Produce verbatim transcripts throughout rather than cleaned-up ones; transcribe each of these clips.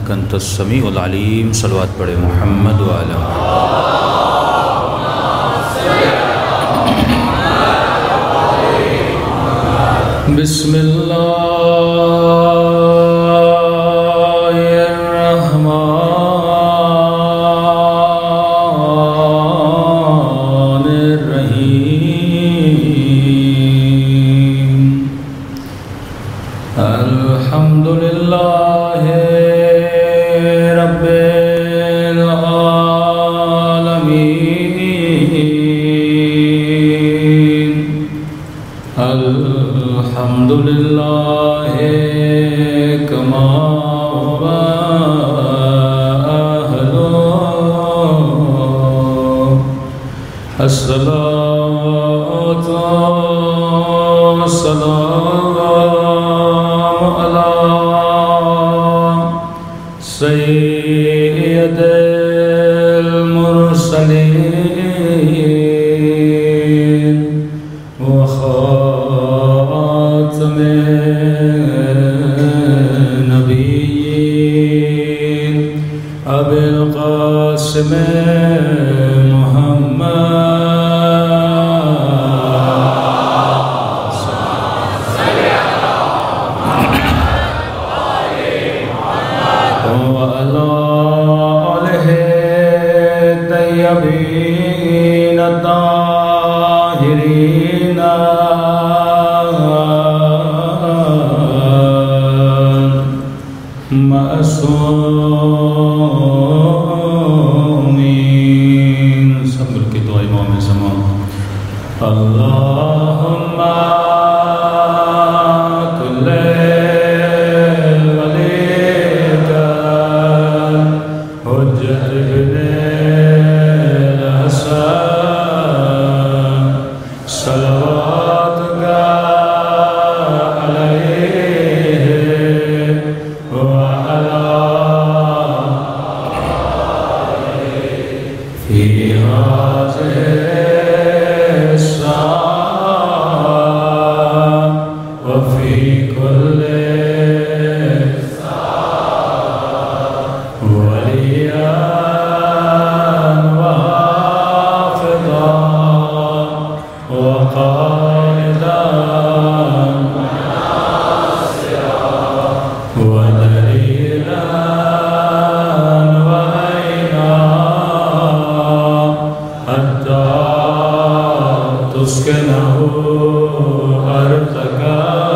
إنك أنت السميع العليم. صلوات پڑھے محمد وعلى بسم الله الرحمن الرحيم. الحمد لله رب العالمين. الحمد لله كما هو أهله. الصلاة والسلام على سيد المرسلين وخاتم النبيين أبي القاسم محمد وعلى آله الطيبين الطاهرين معصومين. سب مل کے دعا امام زمان. اللهم كل وليك حجة ابن الحسن صلواتك عليه وعلى في هذه الساعة وفي كل ساعة وليا وحافظا وقائدا ودليلا وعينا حتى تسكنه أرضك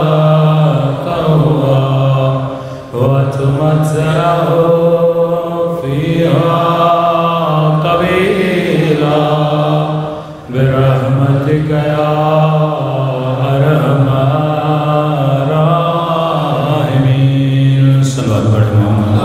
طوعا وتمتعه فيها طويلا برحمتك يا أرحم الراحمين. صلوات پڑھے محمد.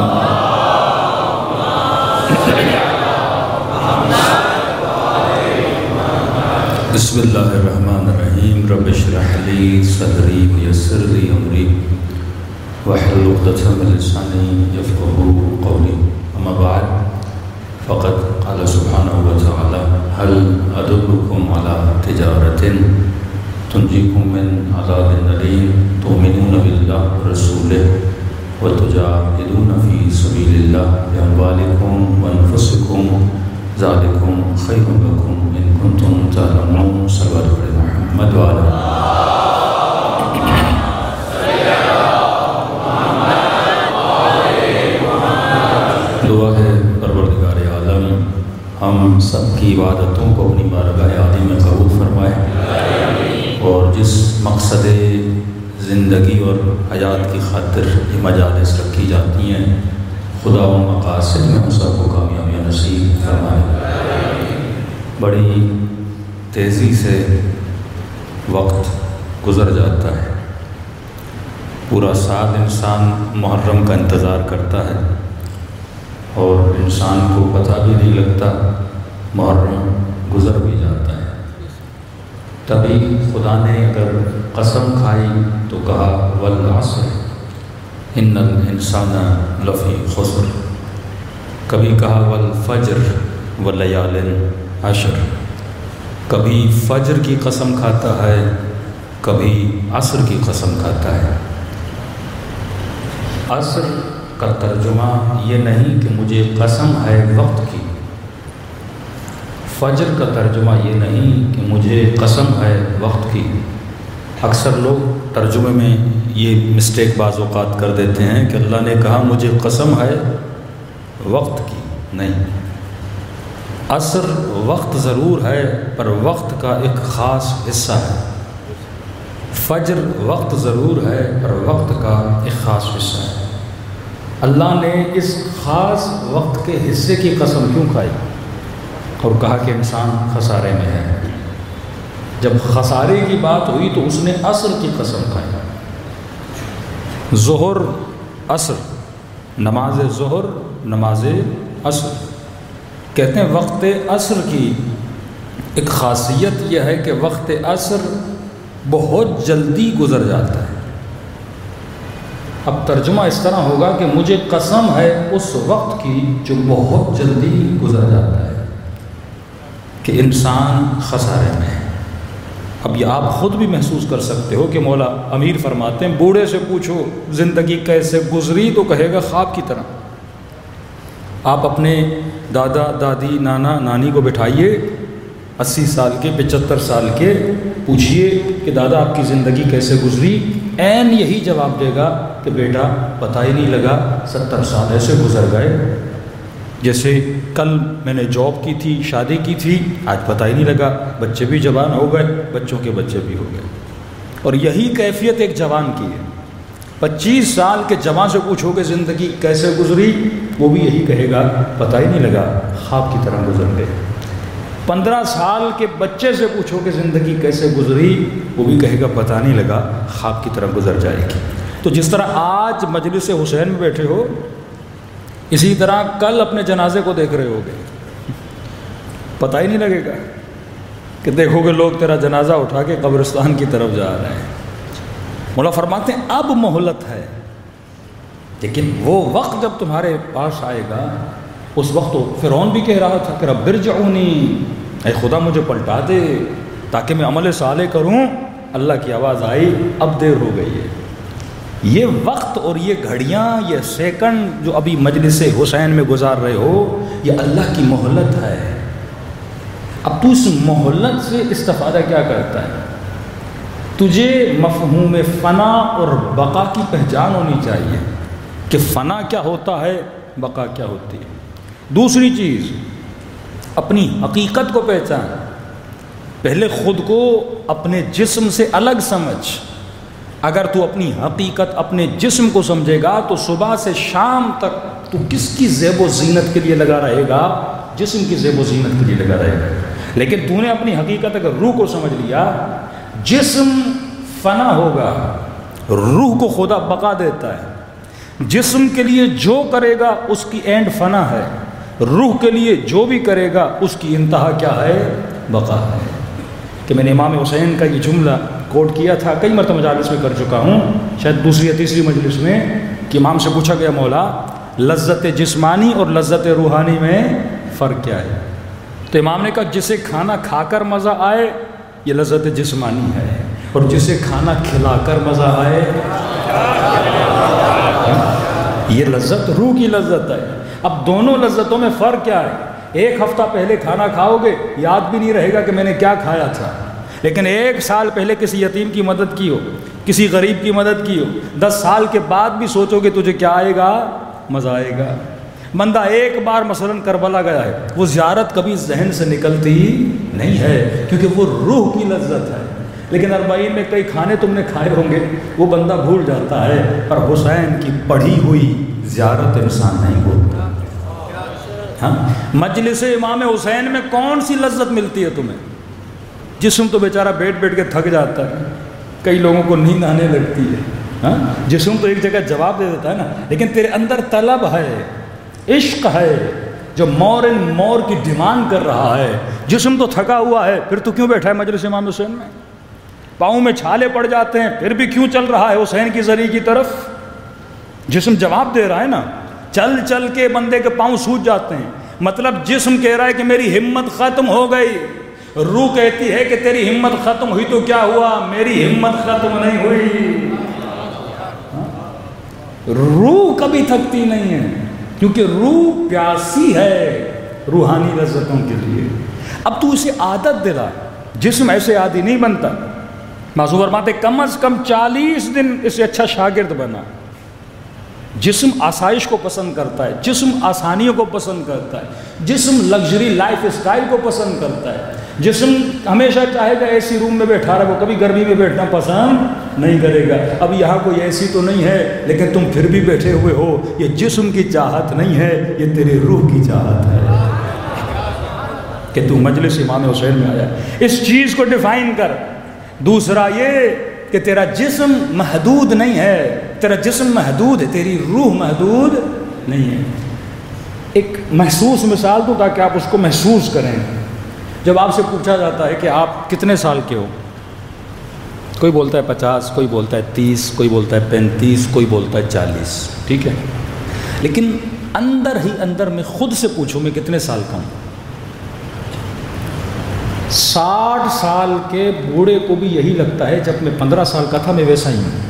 بسم اللہ الرحمن الرحیم. رب اشرح لي صدری ويسر لي امری واحلل عقدۃ من لسانی يفقهوا قولی. اما بعد فقد قال سبحانه وتعالى هل ادلكم على تجارة تنجيكم من عذاب أليم تؤمنون بالله ورسوله وتجاهدون في سبيل الله بأموالكم وأنفسكم ذلكم خير لكم إن كنتم تعلمون. صلوات پڑھے محمد وعلى دعا ہے پروردگار عالم ہم سب کی عبادتوں کو اپنی بارگاہ عالی میں قبول فرمائے اور جس مقصد زندگی اور حیات کی خاطر یہ مجالس رکھی جاتی ہیں خدا و مقاصد میں ہم سب کو کامیابی نصیب فرمائے. بڑی تیزی سے وقت گزر جاتا ہے. پورا سال انسان محرم کا انتظار کرتا ہے اور انسان کو پتہ بھی نہیں لگتا محرم گزر بھی جاتا ہے. تبھی خدا نے اگر قسم کھائی تو کہا والعصر ان الانسان لفی خسر. کبھی کہا والفجر ولیال عشر. کبھی فجر کی قسم کھاتا ہے کبھی عصر کی قسم کھاتا ہے. عصر کا ترجمہ یہ نہیں کہ مجھے قسم ہے وقت کی، فجر کا ترجمہ یہ نہیں کہ مجھے قسم ہے وقت کی۔ اکثر لوگ ترجمے میں یہ مسٹیک بعض اوقات کر دیتے ہیں کہ اللہ نے کہا مجھے قسم ہے وقت کی، نہیں، عصر وقت ضرور ہے پر وقت کا ایک خاص حصہ ہے، فجر وقت ضرور ہے پر وقت کا ایک خاص حصہ ہے۔ اللہ نے اس خاص وقت کے حصے کی قسم کیوں کھائی اور کہا کہ انسان خسارے میں ہے؟ جب خسارے کی بات ہوئی تو اس نے عصر کی قسم کھائی۔ ظہر عصر، نماز ظہر نماز عصر، کہتے ہیں وقت عصر کی ایک خاصیت یہ ہے کہ وقت عصر بہت جلدی گزر جاتا ہے۔ اب ترجمہ اس طرح ہوگا کہ مجھے قسم ہے اس وقت کی جو بہت جلدی گزر جاتا ہے، کہ انسان خسارے میں ہے۔ اب یہ آپ خود بھی محسوس کر سکتے ہو کہ مولا امیر فرماتے ہیں بوڑھے سے پوچھو زندگی کیسے گزری تو کہے گا خواب کی طرح۔ آپ اپنے دادا دادی نانا نانی کو بٹھائیے اسی سال کے پچہتر سال کے، پوچھئے کہ دادا آپ کی زندگی کیسے گزری، عین یہی جواب دے گا کہ بیٹا پتہ ہی نہیں لگا، ستر سال ایسے گزر گئے، جیسے کل میں نے جاب کی تھی، شادی کی تھی، آج پتہ ہی نہیں لگا، بچے بھی جوان ہو گئے، بچوں کے بچے بھی ہو گئے۔ اور یہی کیفیت ایک جوان کی ہے۔ پچیس سال کے جوان سے پوچھو کہ زندگی کیسے گزری، وہ بھی یہی کہے گا پتہ ہی نہیں لگا، خواب کی طرح گزر گئے۔ پندرہ سال کے بچے سے پوچھو کہ زندگی کیسے گزری، وہ بھی کہے گا پتہ نہیں لگا، خواب کی طرح گزر جائے گی۔ تو جس طرح آج مجلس حسین میں بیٹھے ہو، اسی طرح کل اپنے جنازے کو دیکھ رہے ہوگے، پتہ ہی نہیں لگے گا کہ دیکھو گے لوگ تیرا جنازہ اٹھا کے قبرستان کی طرف جا رہے ہیں۔ مولا فرماتے ہیں اب مہلت ہے، لیکن وہ وقت جب تمہارے پاس آئے گا، اس وقت تو فرعون بھی کہہ رہا تھا کہ رب ارجعونی، اے خدا مجھے پلٹا دے تاکہ میں عمل صالح کروں۔ اللہ کی آواز آئی اب دیر ہو گئی ہے۔ یہ وقت اور یہ گھڑیاں، یہ سیکنڈ جو ابھی مجلس حسین میں گزار رہے ہو، یہ اللہ کی مہلت ہے۔ اب تو اس مہلت سے استفادہ کیا کرتا ہے؟ تجھے مفہوم فنا اور بقا کی پہچان ہونی چاہیے کہ فنا کیا ہوتا ہے، بقا کیا ہوتی ہے۔ دوسری چیز، اپنی حقیقت کو پہچان۔ پہلے خود کو اپنے جسم سے الگ سمجھ۔ اگر تو اپنی حقیقت اپنے جسم کو سمجھے گا تو صبح سے شام تک تو کس کی زیب و زینت کے لیے لگا رہے گا؟ جسم کی زیب و زینت کے لیے لگا رہے گا۔ لیکن تو نے اپنی حقیقت اگر روح کو سمجھ لیا، جسم فنا ہوگا، روح کو خدا بقا دیتا ہے۔ جسم کے لیے جو کرے گا اس کی اینڈ فنا ہے، روح کے لیے جو بھی کرے گا اس کی انتہا کیا ہے؟ بقا ہے۔ کہ میں نے امام حسین کا یہ جملہ کوٹ کیا تھا، کئی مرتبہ مجالس میں کر چکا ہوں، شاید دوسری یا تیسری مجلس میں، کہ امام سے پوچھا گیا مولا لذت جسمانی اور لذت روحانی میں فرق کیا ہے؟ تو امام نے کہا جسے کھانا کھا کر مزہ آئے یہ لذت جسمانی ہے، اور جسے کھانا کھلا کر مزہ آئے یہ لذت روح کی لذت ہے۔ اب دونوں لذتوں میں فرق کیا ہے؟ ایک ہفتہ پہلے کھانا کھاؤ گے یاد بھی نہیں رہے گا کہ میں نے کیا کھایا تھا، لیکن ایک سال پہلے کسی یتیم کی مدد کی ہو، کسی غریب کی مدد کی ہو، دس سال کے بعد بھی سوچو گے تجھے کیا آئے گا؟ مزہ آئے گا۔ بندہ ایک بار مثلاً کربلا گیا ہے، وہ زیارت کبھی ذہن سے نکلتی نہیں ہے کیونکہ وہ روح کی لذت ہے۔ لیکن اربعین میں کئی کھانے تم نے کھائے ہوں گے، وہ بندہ بھول جاتا ہے، پر حسین کی پڑھی ہوئی زیارت انسان نہیں بھولتا۔ ہاں، مجلس امام حسین میں کون سی لذت ملتی ہے تمہیں؟ جسم تو بیچارہ بیٹھ بیٹھ کے تھک جاتا ہے، کئی لوگوں کو نیند آنے لگتی ہے، ہاں جسم تو ایک جگہ جواب دے دیتا ہے نا، لیکن تیرے اندر طلب ہے، عشق ہے جو مور ان مور کی ڈیمانڈ کر رہا ہے۔ جسم تو تھکا ہوا ہے، پھر تو کیوں بیٹھا ہے مجلس امام حسین میں؟ پاؤں میں چھالے پڑ جاتے ہیں، پھر بھی کیوں چل رہا ہے حسین کی زری کی طرف؟ جسم جواب دے رہا ہے نا، چل چل کے بندے کے پاؤں سوج جاتے ہیں، مطلب جسم کہہ رہا ہے کہ میری ہمت ختم ہو گئی، روح کہتی ہے کہ تیری ہمت ختم ہوئی تو کیا ہوا، میری ہمت ختم نہیں ہوئی۔ روح کبھی تھکتی نہیں ہے، کیونکہ روح پیاسی ہے روحانی لذتوں کے لیے۔ اب تو اسے عادت دلا، جسم ایسے عادی نہیں بنتا۔ معصوم فرماتے کم از کم چالیس دن اسے اچھا شاگرد بنا۔ جسم آسائش کو پسند کرتا ہے، جسم آسانیوں کو پسند کرتا ہے، جسم لگژری لائف اسٹائل کو پسند کرتا ہے، جسم ہمیشہ چاہے گا اے سی روم میں بیٹھا رہے، وہ کبھی گرمی میں بیٹھنا پسند نہیں کرے گا۔ اب یہاں کوئی اے سی تو نہیں ہے لیکن تم پھر بھی بیٹھے ہوئے ہو، یہ جسم کی چاہت نہیں ہے، یہ تیری روح کی چاہت ہے کہ تو مجلس امام حسین میں آیا۔ اس چیز کو ڈیفائن کر۔ دوسرا یہ کہ تیرا جسم محدود نہیں ہے، تیرا جسم محدود ہے، تیری روح محدود نہیں ہے۔ ایک محسوس مثال دوں تاکہ آپ اس کو محسوس کریں۔ جب آپ سے پوچھا جاتا ہے کہ آپ کتنے سال کے ہو، کوئی بولتا ہے پچاس، کوئی بولتا ہے تیس، کوئی بولتا ہے پینتیس، کوئی بولتا ہے چالیس، ٹھیک ہے، لیکن اندر ہی اندر میں خود سے پوچھوں میں کتنے سال کا ہوں؟ ساٹھ سال کے بوڑھے کو بھی یہی لگتا ہے جب میں پندرہ سال کا تھا میں ویسا ہی ہوں۔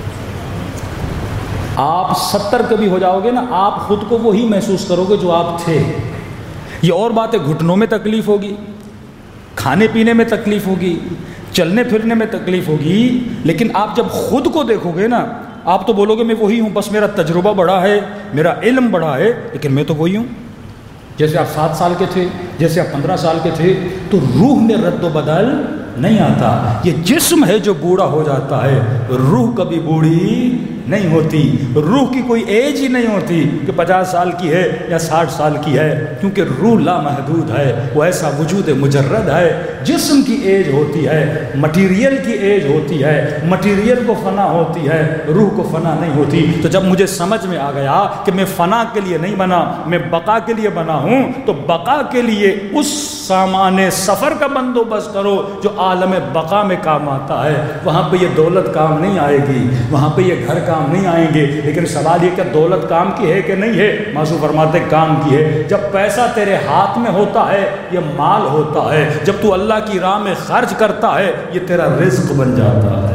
آپ ستر کے بھی ہو جاؤ گے نا، آپ خود کو وہی محسوس کرو گے جو آپ تھے۔ یہ اور بات ہے، گھٹنوں میں تکلیف ہوگی، کھانے پینے میں تکلیف ہوگی، چلنے پھرنے میں تکلیف ہوگی، لیکن آپ جب خود کو دیکھو گے نا آپ تو بولو گے میں وہی ہوں، بس میرا تجربہ بڑھا ہے، میرا علم بڑھا ہے، لیکن میں تو وہی ہوں جیسے آپ سات سال کے تھے، جیسے آپ پندرہ سال کے تھے۔ تو روح میں رد و بدل نہیں آتا۔ یہ جسم ہے جو بوڑھا ہو جاتا ہے، روح کبھی بوڑھی نہیں ہوتی۔ روح کی کوئی ایج ہی نہیں ہوتی کہ پچاس سال کی ہے یا ساٹھ سال کی ہے، کیونکہ روح لامحدود ہے، وہ ایسا وجود مجرد ہے۔ جسم کی ایج ہوتی ہے، مٹیریل کی ایج ہوتی ہے، مٹیریل کو فنا ہوتی ہے، روح کو فنا نہیں ہوتی۔ تو جب مجھے سمجھ میں آ گیا کہ میں فنا کے لیے نہیں بنا، میں بقا کے لیے بنا ہوں، تو بقا کے لیے اس سامان سفر کا بندوبست کرو جو عالم بقا میں کام آتا ہے۔ وہاں پہ یہ دولت کام نہیں آئے گی، وہاں پہ یہ گھر کام نہیں آئیں گے، لیکن سوال یہ کہ دولت کام کی ہے کہ نہیں ہے؟ معصوم فرماتے کام کی ہے۔ جب پیسہ تیرے ہاتھ میں ہوتا ہے یہ مال ہوتا ہے، جب تو اللہ کی راہ میں خرچ کرتا ہے یہ تیرا رزق بن جاتا ہے۔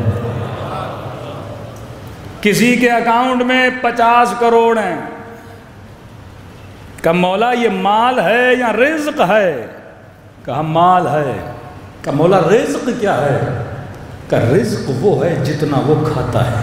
کسی کے اکاؤنٹ میں پچاس کروڑ ہیں، کہ مولا یہ مال ہے یا رزق ہے؟ کہا مال ہے۔ کہ مولا رزق کیا ہے؟ کہ رزق وہ ہے جتنا وہ کھاتا ہے۔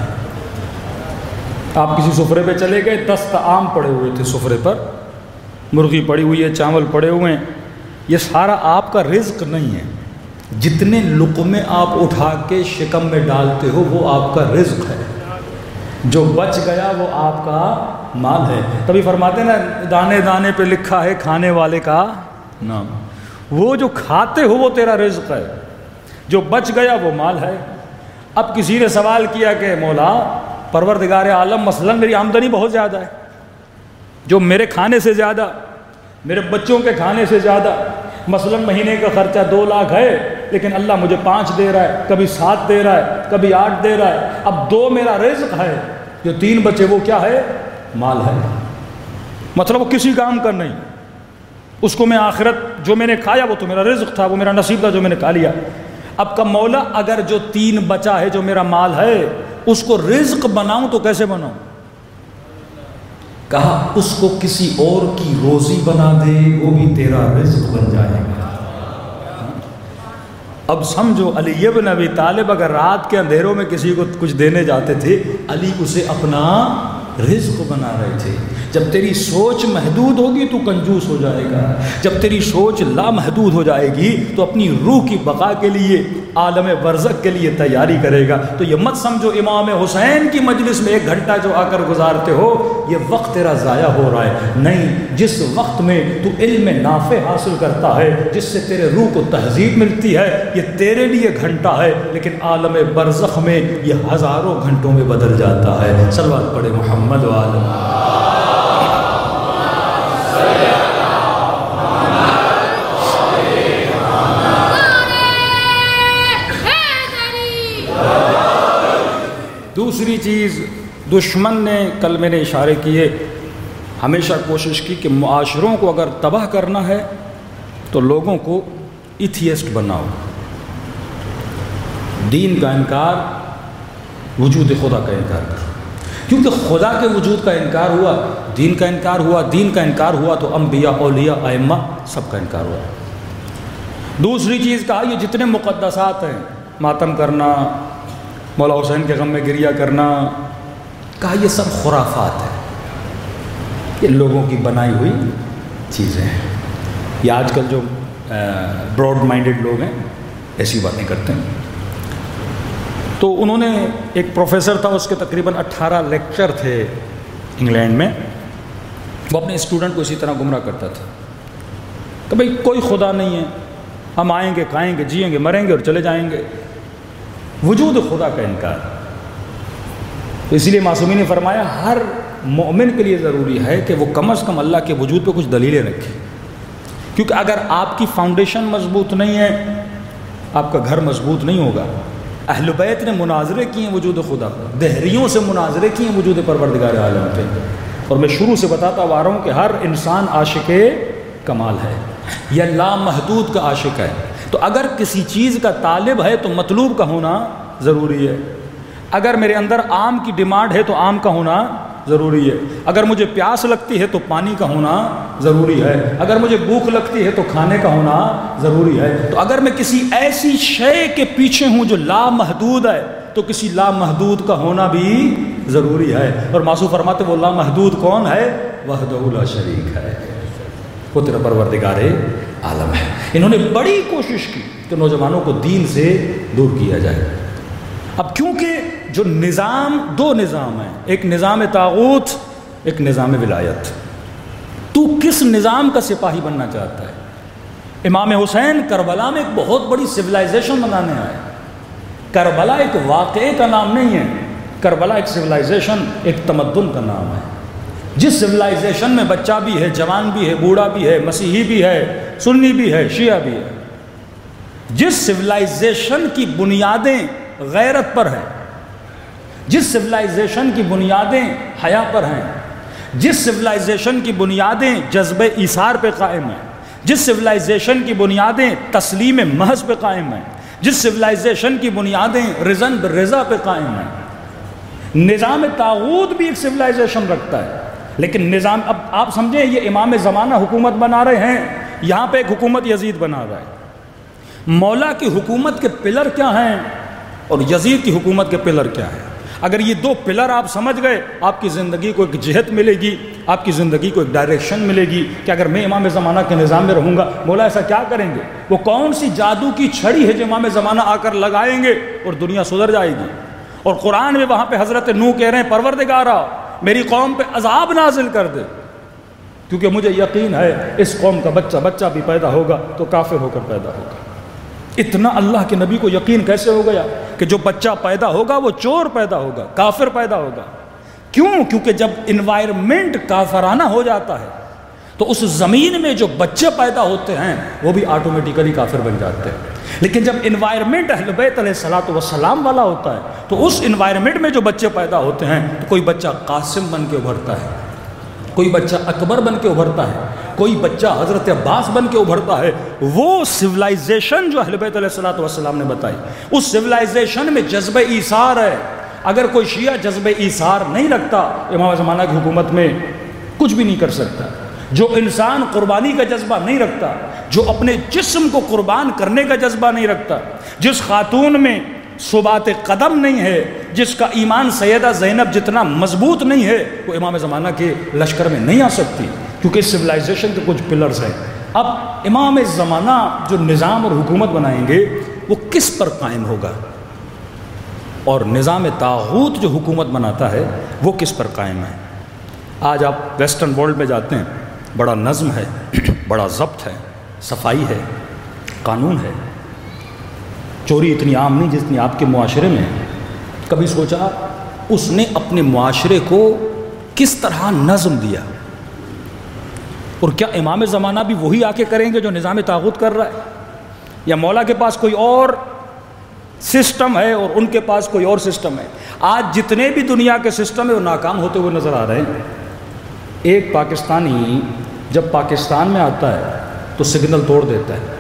آپ کسی سفرے پہ چلے گئے، دست آم پڑے ہوئے تھے سفرے پر، مرغی پڑی ہوئی ہے، چاول پڑے ہوئے ہیں، یہ سارا آپ کا رزق نہیں ہے۔ جتنے لقمے آپ اٹھا کے شکم میں ڈالتے ہو وہ آپ کا رزق ہے، جو بچ گیا وہ آپ کا مال ہے۔ تبھی فرماتے ہیں نا دانے دانے پہ لکھا ہے کھانے والے کا نام۔ وہ جو کھاتے ہو وہ تیرا رزق ہے، جو بچ گیا وہ مال ہے۔ اب کسی نے سوال کیا کہ مولا پروردگار عالم مثلاً میری آمدنی بہت زیادہ ہے، جو میرے کھانے سے زیادہ، میرے بچوں کے کھانے سے زیادہ، مثلاً مہینے کا خرچہ دو لاکھ ہے لیکن اللہ مجھے پانچ دے رہا ہے، کبھی سات دے رہا ہے، کبھی آٹھ دے رہا ہے۔ اب دو میرا رزق ہے، جو تین بچے وہ کیا ہے؟ مال ہے۔ مطلب وہ کسی کام کا نہیں، اس کو میں آخرت جو میں نے کھایا وہ تو میرا رزق تھا، وہ میرا نصیب تھا جو میں نے کھا لیا۔ اب کا مولا اگر جو تین بچا ہے جو میرا مال ہے اس کو رزق بناؤں تو کیسے بناؤں؟ کہا اس کو کسی اور کی روزی بنا دے وہ بھی تیرا رزق بن جائے گا۔ اب سمجھو علی ابن ابی طالب اگر رات کے اندھیروں میں کسی کو کچھ دینے جاتے تھے، علی اسے اپنا رزق بنا رہے تھے۔ جب تیری سوچ محدود ہوگی تو کنجوس ہو جائے گا، جب تیری سوچ لامحدود ہو جائے گی تو اپنی روح کی بقا کے لیے، عالم برزخ کے لیے تیاری کرے گا۔ تو یہ مت سمجھو امام حسین کی مجلس میں ایک گھنٹہ جو آ کر گزارتے ہو یہ وقت تیرا ضائع ہو رہا ہے، نہیں، جس وقت میں تو علم نافع حاصل کرتا ہے، جس سے تیرے روح کو تہذیب ملتی ہے، یہ تیرے لیے گھنٹہ ہے، لیکن عالم برزخ میں یہ ہزاروں گھنٹوں میں بدل جاتا ہے۔ صلوات پڑھے محمد وآلہ۔ دوسری چیز دشمن نے، کل میں نے اشارے کیے، ہمیشہ کوشش کی کہ معاشروں کو اگر تباہ کرنا ہے تو لوگوں کو ایتھیسٹ بناؤ، دین کا انکار، وجود خدا کا انکار کرو۔ کیونکہ خدا کے وجود کا انکار ہوا، دین کا انکار ہوا، دین کا انکار ہوا تو انبیاء، اولیاء، ائمہ سب کا انکار ہوا۔ دوسری چیز کہا یہ جتنے مقدسات ہیں، ماتم کرنا، مولا حسین کے غم میں گریہ کرنا، کہا یہ سب خرافات ہیں، یہ لوگوں کی بنائی ہوئی چیزیں ہیں۔ یہ آج کل جو براڈ مائنڈڈ لوگ ہیں ایسی باتیں کرتے ہیں۔ تو انہوں نے، ایک پروفیسر تھا، اس کے تقریباً اٹھارہ لیکچر تھے انگلینڈ میں، وہ اپنے اسٹوڈنٹ کو اسی طرح گمراہ کرتا تھا کہ بھئی کوئی خدا نہیں ہے، ہم آئیں گے، کھائیں گے، جئیں گے، مریں گے اور چلے جائیں گے، وجود خدا کا انکار۔ تو اسی لیے معصومین نے فرمایا ہر مومن کے لیے ضروری ہے کہ وہ کم از کم اللہ کے وجود پہ کچھ دلیلیں رکھے، کیونکہ اگر آپ کی فاؤنڈیشن مضبوط نہیں ہے آپ کا گھر مضبوط نہیں ہوگا۔ اہل بیت نے مناظرے کیے ہیں وجود خدا پر، دہریوں سے مناظرے کیے ہیں وجود پروردگار عالم پہ، اور میں شروع سے بتاتا آ رہا ہوں کہ ہر انسان عاشق کمال ہے یا لامحدود کا عاشق ہے۔ تو اگر کسی چیز کا طالب ہے تو مطلوب کا ہونا ضروری ہے۔ اگر میرے اندر آم کی ڈیمانڈ ہے تو آم کا ہونا ضروری ہے۔ اگر مجھے پیاس لگتی ہے تو پانی کا ہونا ضروری ہے۔ اگر مجھے بھوک لگتی ہے تو کھانے کا ہونا ضروری ہے۔ تو اگر میں کسی ایسی شے کے پیچھے ہوں جو لامحدود ہے تو کسی لامحدود کا ہونا بھی ضروری ہے۔ اور معصوم فرماتے وہ لامحدود کون ہے؟ وحدہ لا شریک ہے، وہ تیرا پروردگار عالم ہے۔ انہوں نے بڑی کوشش کی کہ نوجوانوں کو دین سے دور کیا جائے۔ اب کیونکہ جو نظام، دو نظام ہیں، ایک نظام طاغوت، ایک نظام ولایت، تو کس نظام کا سپاہی بننا چاہتا ہے؟ امام حسین کربلا میں ایک بہت بڑی سویلائزیشن بنانے آئے۔ کربلا ایک واقعے کا نام نہیں ہے، کربلا ایک سویلائزیشن، ایک تمدن کا نام ہے۔ جس سویلائزیشن میں بچہ بھی ہے، جوان بھی ہے، بوڑھا بھی ہے، مسیحی بھی ہے، سنی بھی ہے، شیعہ بھی ہے، جس سویلائزیشن کی بنیادیں غیرت پر ہیں، جس سویلائزیشن کی بنیادیں حیا پر ہیں، جس سویلائزیشن کی بنیادیں جذبہ ایثار پہ قائم ہیں، جس سویلائزیشن کی بنیادیں تسلیم محض پہ قائم ہیں، جس سویلائزیشن کی بنیادیں رضن بالرضا پہ قائم ہیں۔ نظام طاغوت بھی ایک سویلائزیشن رکھتا ہے، لیکن نظام، اب آپ سمجھیں یہ امام زمانہ حکومت بنا رہے ہیں، یہاں پہ ایک حکومت یزید بنا رہا ہے۔ مولا کی حکومت کے پلر کیا ہیں اور یزید کی حکومت کے پلر کیا ہیں؟ اگر یہ دو پلر آپ سمجھ گئے، آپ کی زندگی کو ایک جہت ملے گی، آپ کی زندگی کو ایک ڈائریکشن ملے گی کہ اگر میں امام زمانہ کے نظام میں رہوں گا، مولا ایسا کیا کریں گے؟ وہ کون سی جادو کی چھڑی ہے جو امام زمانہ آ کر لگائیں گے اور دنیا سدھر جائے گی؟ اور قرآن میں وہاں پہ حضرت نوح کہہ رہے ہیں پروردگارا میری قوم پہ عذاب نازل کر دے، کیونکہ مجھے یقین ہے اس قوم کا بچہ بچہ بھی پیدا ہوگا تو کافر ہو کر پیدا ہوگا۔ اتنا اللہ کے نبی کو یقین کیسے ہو گیا کہ جو بچہ پیدا ہوگا وہ چور پیدا ہوگا، کافر پیدا ہوگا؟ کیوں؟ کیونکہ جب انوائرمنٹ کافرانہ ہو جاتا ہے تو اس زمین میں جو بچے پیدا ہوتے ہیں وہ بھی آٹومیٹیکلی کافر بن جاتے ہیں۔ لیکن جب انوائرمنٹ اہل بیت علیہ الصلوۃ والسلام والا ہوتا ہے تو اس انوائرمنٹ میں جو بچے پیدا ہوتے ہیں تو کوئی بچہ قاسم بن کے ابھرتا ہے، کوئی بچہ اکبر بن کے ابھرتا ہے، کوئی بچہ حضرت عباس بن کے ابھرتا ہے۔ وہ سویلائزیشن جو اہل بیت علیہ الصلوۃ والسلام نے بتائی، اس سویلائزیشن میں جذبہ ایثار ہے۔ اگر کوئی شیعہ جذبہ ایثار نہیں رکھتا، امام زمانہ کی حکومت میں کچھ بھی نہیں کر سکتا۔ جو انسان قربانی کا جذبہ نہیں رکھتا، جو اپنے جسم کو قربان کرنے کا جذبہ نہیں رکھتا، جس خاتون میں ثبات قدم نہیں ہے، جس کا ایمان سیدہ زینب جتنا مضبوط نہیں ہے، وہ امام زمانہ کے لشکر میں نہیں آ سکتی، کیونکہ سویلائزیشن کے کچھ پلرز ہیں۔ اب امام زمانہ جو نظام اور حکومت بنائیں گے وہ کس پر قائم ہوگا، اور نظام طاغوت جو حکومت بناتا ہے وہ کس پر قائم ہے؟ آج آپ ویسٹرن ورلڈ میں جاتے ہیں، بڑا نظم ہے، بڑا ضبط ہے، صفائی ہے، قانون ہے، چوری اتنی عام نہیں جتنی آپ کے معاشرے میں ہے۔ کبھی سوچا اس نے اپنے معاشرے کو کس طرح نظم دیا؟ اور کیا امام زمانہ بھی وہی آ کے کریں گے جو نظام طاغوت کر رہا ہے، یا مولا کے پاس کوئی اور سسٹم ہے اور ان کے پاس کوئی اور سسٹم ہے؟ آج جتنے بھی دنیا کے سسٹم ہیں وہ ناکام ہوتے ہوئے نظر آ رہے ہیں۔ ایک پاکستانی جب پاکستان میں آتا ہے تو سگنل توڑ دیتا ہے،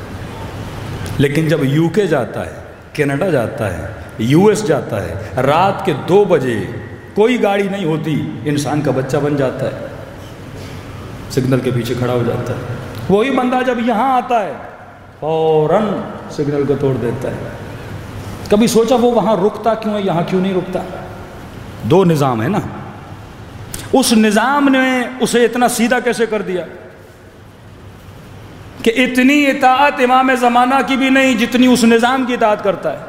لیکن جب یو کے جاتا ہے، کینیڈا جاتا ہے، یو ایس جاتا ہے، رات کے دو بجے کوئی گاڑی نہیں ہوتی، انسان کا بچہ بن جاتا ہے، سگنل کے پیچھے کھڑا ہو جاتا ہے۔ وہی بندہ جب یہاں آتا ہے فوراً سگنل کو توڑ دیتا ہے۔ کبھی سوچا وہ وہاں رکتا کیوں ہے، یہاں کیوں نہیں رکتا؟ دو نظام ہے نا، اس نظام نے اسے اتنا سیدھا کیسے کر دیا کہ اتنی اطاعت امام زمانہ کی بھی نہیں جتنی اس نظام کی اطاعت کرتا ہے،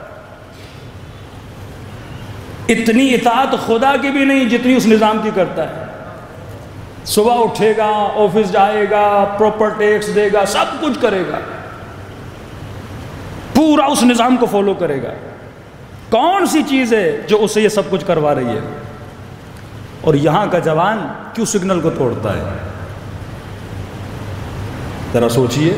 اتنی اطاعت خدا کی بھی نہیں جتنی اس نظام کی کرتا ہے۔ صبح اٹھے گا، آفس جائے گا، پراپر ٹیکس دے گا، سب کچھ کرے گا، پورا اس نظام کو فالو کرے گا۔ کون سی چیز ہے جو اسے یہ سب کچھ کروا رہی ہے؟ اور یہاں کا جوان کیوں سگنل کو توڑتا ہے؟ ذرا سوچئے۔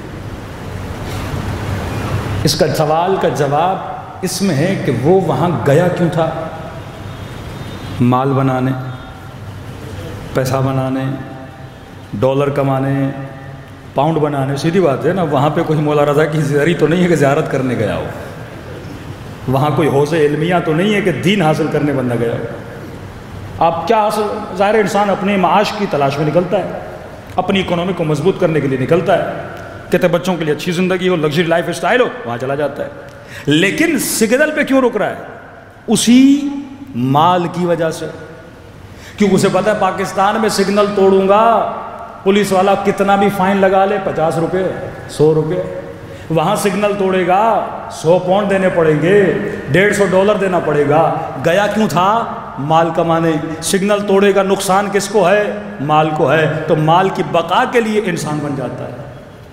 اس کا سوال کا جواب اس میں ہے کہ وہ وہاں گیا کیوں تھا؟ مال بنانے، پیسہ بنانے، ڈالر کمانے، پاؤنڈ بنانے۔ سیدھی بات ہے نا، وہاں پہ کوئی مولا رضا کی زیارت تو نہیں ہے کہ زیارت کرنے گیا ہو، وہاں کوئی حوض علمیہ تو نہیں ہے کہ دین حاصل کرنے بندہ گیا ہو۔ آپ کیا حاصل؟ ظاہر انسان اپنے معاش کی تلاش میں نکلتا ہے، اپنی اکنومی کو مضبوط کرنے کے لیے نکلتا ہے، کہتے بچوں کے لیے اچھی زندگی ہو، لگژری لائف اسٹائل ہو، وہاں چلا جاتا ہے۔ لیکن سگنل پہ کیوں رک رہا ہے؟ اسی مال کی وجہ سے، کیونکہ اسے پتہ ہے پاکستان میں سگنل توڑوں گا، پولیس والا کتنا بھی فائن لگا لے، پچاس روپے، سو روپے، وہاں سگنل توڑے گا سو پاؤنڈ دینے پڑیں گے، ڈیڑھ سو ڈالر دینا پڑے گا۔ گیا کیوں تھا؟ مال کمانے۔ سگنل توڑے گا، نقصان کس کو ہے؟ مال کو ہے۔ تو مال کی بقا کے لیے انسان بن جاتا ہے،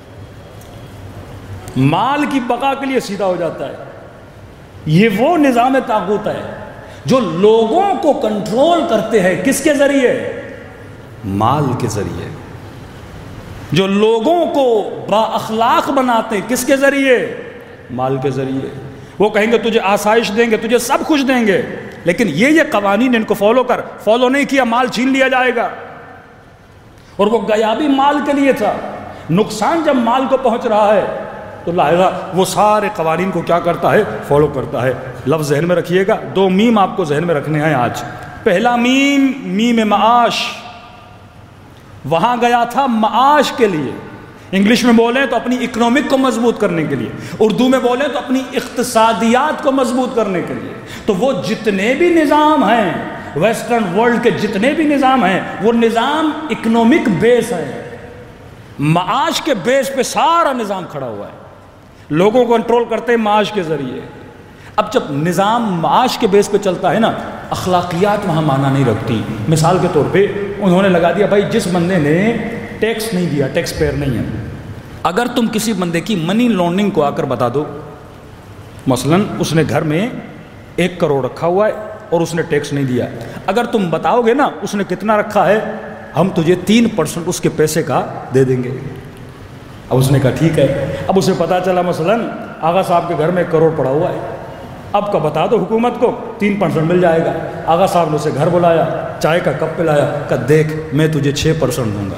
مال کی بقا کے لیے سیدھا ہو جاتا ہے۔ یہ وہ نظام طاغوت ہے جو لوگوں کو کنٹرول کرتے ہیں، کس کے ذریعے؟ مال کے ذریعے۔ جو لوگوں کو با اخلاق بناتے ہیں، کس کے ذریعے؟ مال کے ذریعے۔ وہ کہیں گے تجھے آسائش دیں گے، تجھے سب کچھ دیں گے، لیکن یہ یہ قوانین ان کو فالو کر، فالو نہیں کیا مال چھین لیا جائے گا۔ اور وہ گیا بھی مال کے لیے تھا۔ نقصان جب مال کو پہنچ رہا ہے تو لہذا وہ سارے قوانین کو کیا کرتا ہے؟ فالو کرتا ہے۔ لفظ ذہن میں رکھیے گا، دو میم آپ کو ذہن میں رکھنے ہیں آج۔ پہلا میم، میم معاش۔ وہاں گیا تھا معاش کے لیے، انگلش میں بولیں تو اپنی اکنامک کو مضبوط کرنے کے لیے، اردو میں بولیں تو اپنی اقتصادیات کو مضبوط کرنے کے لیے۔ تو وہ جتنے بھی نظام ہیں ویسٹرن ورلڈ کے، جتنے بھی نظام ہیں، وہ نظام اکنامک بیس ہے، معاش کے بیس پہ سارا نظام کھڑا ہوا ہے۔ لوگوں کو کنٹرول کرتے ہیں معاش کے ذریعے۔ اب جب نظام معاش کے بیس پہ چلتا ہے نا، اخلاقیات وہاں معنی نہیں رکھتی۔ مثال کے طور پہ انہوں نے لگا دیا، بھائی جس بندے نے ٹیکس نہیں دیا، ٹیکس پیئر نہیں ہے، اگر تم کسی بندے کی منی لانڈرنگ کو آ کر بتا دو، مثلا اس نے گھر میں ایک کروڑ رکھا ہوا ہے اور اس نے ٹیکس نہیں دیا، اگر تم بتاؤ گے نا اس نے کتنا رکھا ہے، ہم تجھے تین پرسنٹ اس کے پیسے کا دے دیں گے۔ اب اس نے کہا ٹھیک ہے۔ اب اسے پتا چلا مثلا آغا صاحب کے گھر میں ایک کروڑ پڑا ہوا ہے، اب کا بتا دو حکومت کو، تین پرسنٹ مل جائے گا۔ آغا صاحب نے اسے گھر بلایا، چائے کا کپ پلایا، کہا دیکھ میں تجھے چھ پرسنٹ دوں گا،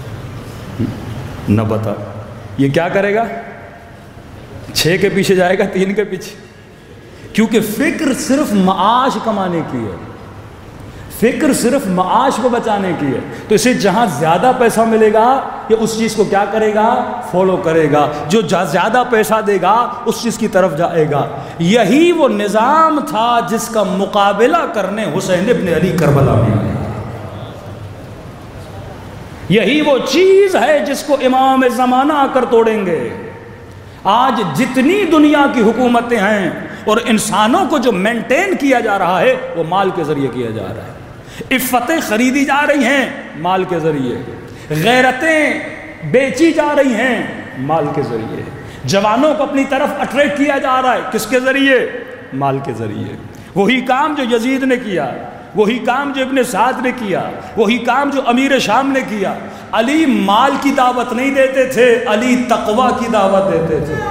نہ بتا یہ کیا کرے گا؟ چھ کے پیچھے جائے گا، تین کے پیچھے، کیونکہ فکر صرف معاش کمانے کی ہے، فکر صرف معاش کو بچانے کی ہے۔ تو اسے جہاں زیادہ پیسہ ملے گا یہ اس چیز کو کیا کرے گا؟ فالو کرے گا۔ جو زیادہ پیسہ دے گا اس چیز کی طرف جائے گا۔ یہی وہ نظام تھا جس کا مقابلہ کرنے حسین ابن علی کربلا میں آئے۔ یہی وہ چیز ہے جس کو امام زمانہ آ کر توڑیں گے۔ آج جتنی دنیا کی حکومتیں ہیں اور انسانوں کو جو مینٹین کیا جا رہا ہے وہ مال کے ذریعے کیا جا رہا ہے۔ عفتیں خریدی جا رہی ہیں مال کے ذریعے، غیرتیں بیچی جا رہی ہیں مال کے ذریعے، جوانوں کو اپنی طرف اٹریکٹ کیا جا رہا ہے کس کے ذریعے؟ مال کے ذریعے۔ وہی کام جو یزید نے کیا، وہی کام جو ابن سعد نے کیا، وہی کام جو امیر شام نے کیا۔ علی مال کی دعوت نہیں دیتے تھے، علی تقوی کی دعوت دیتے تھے۔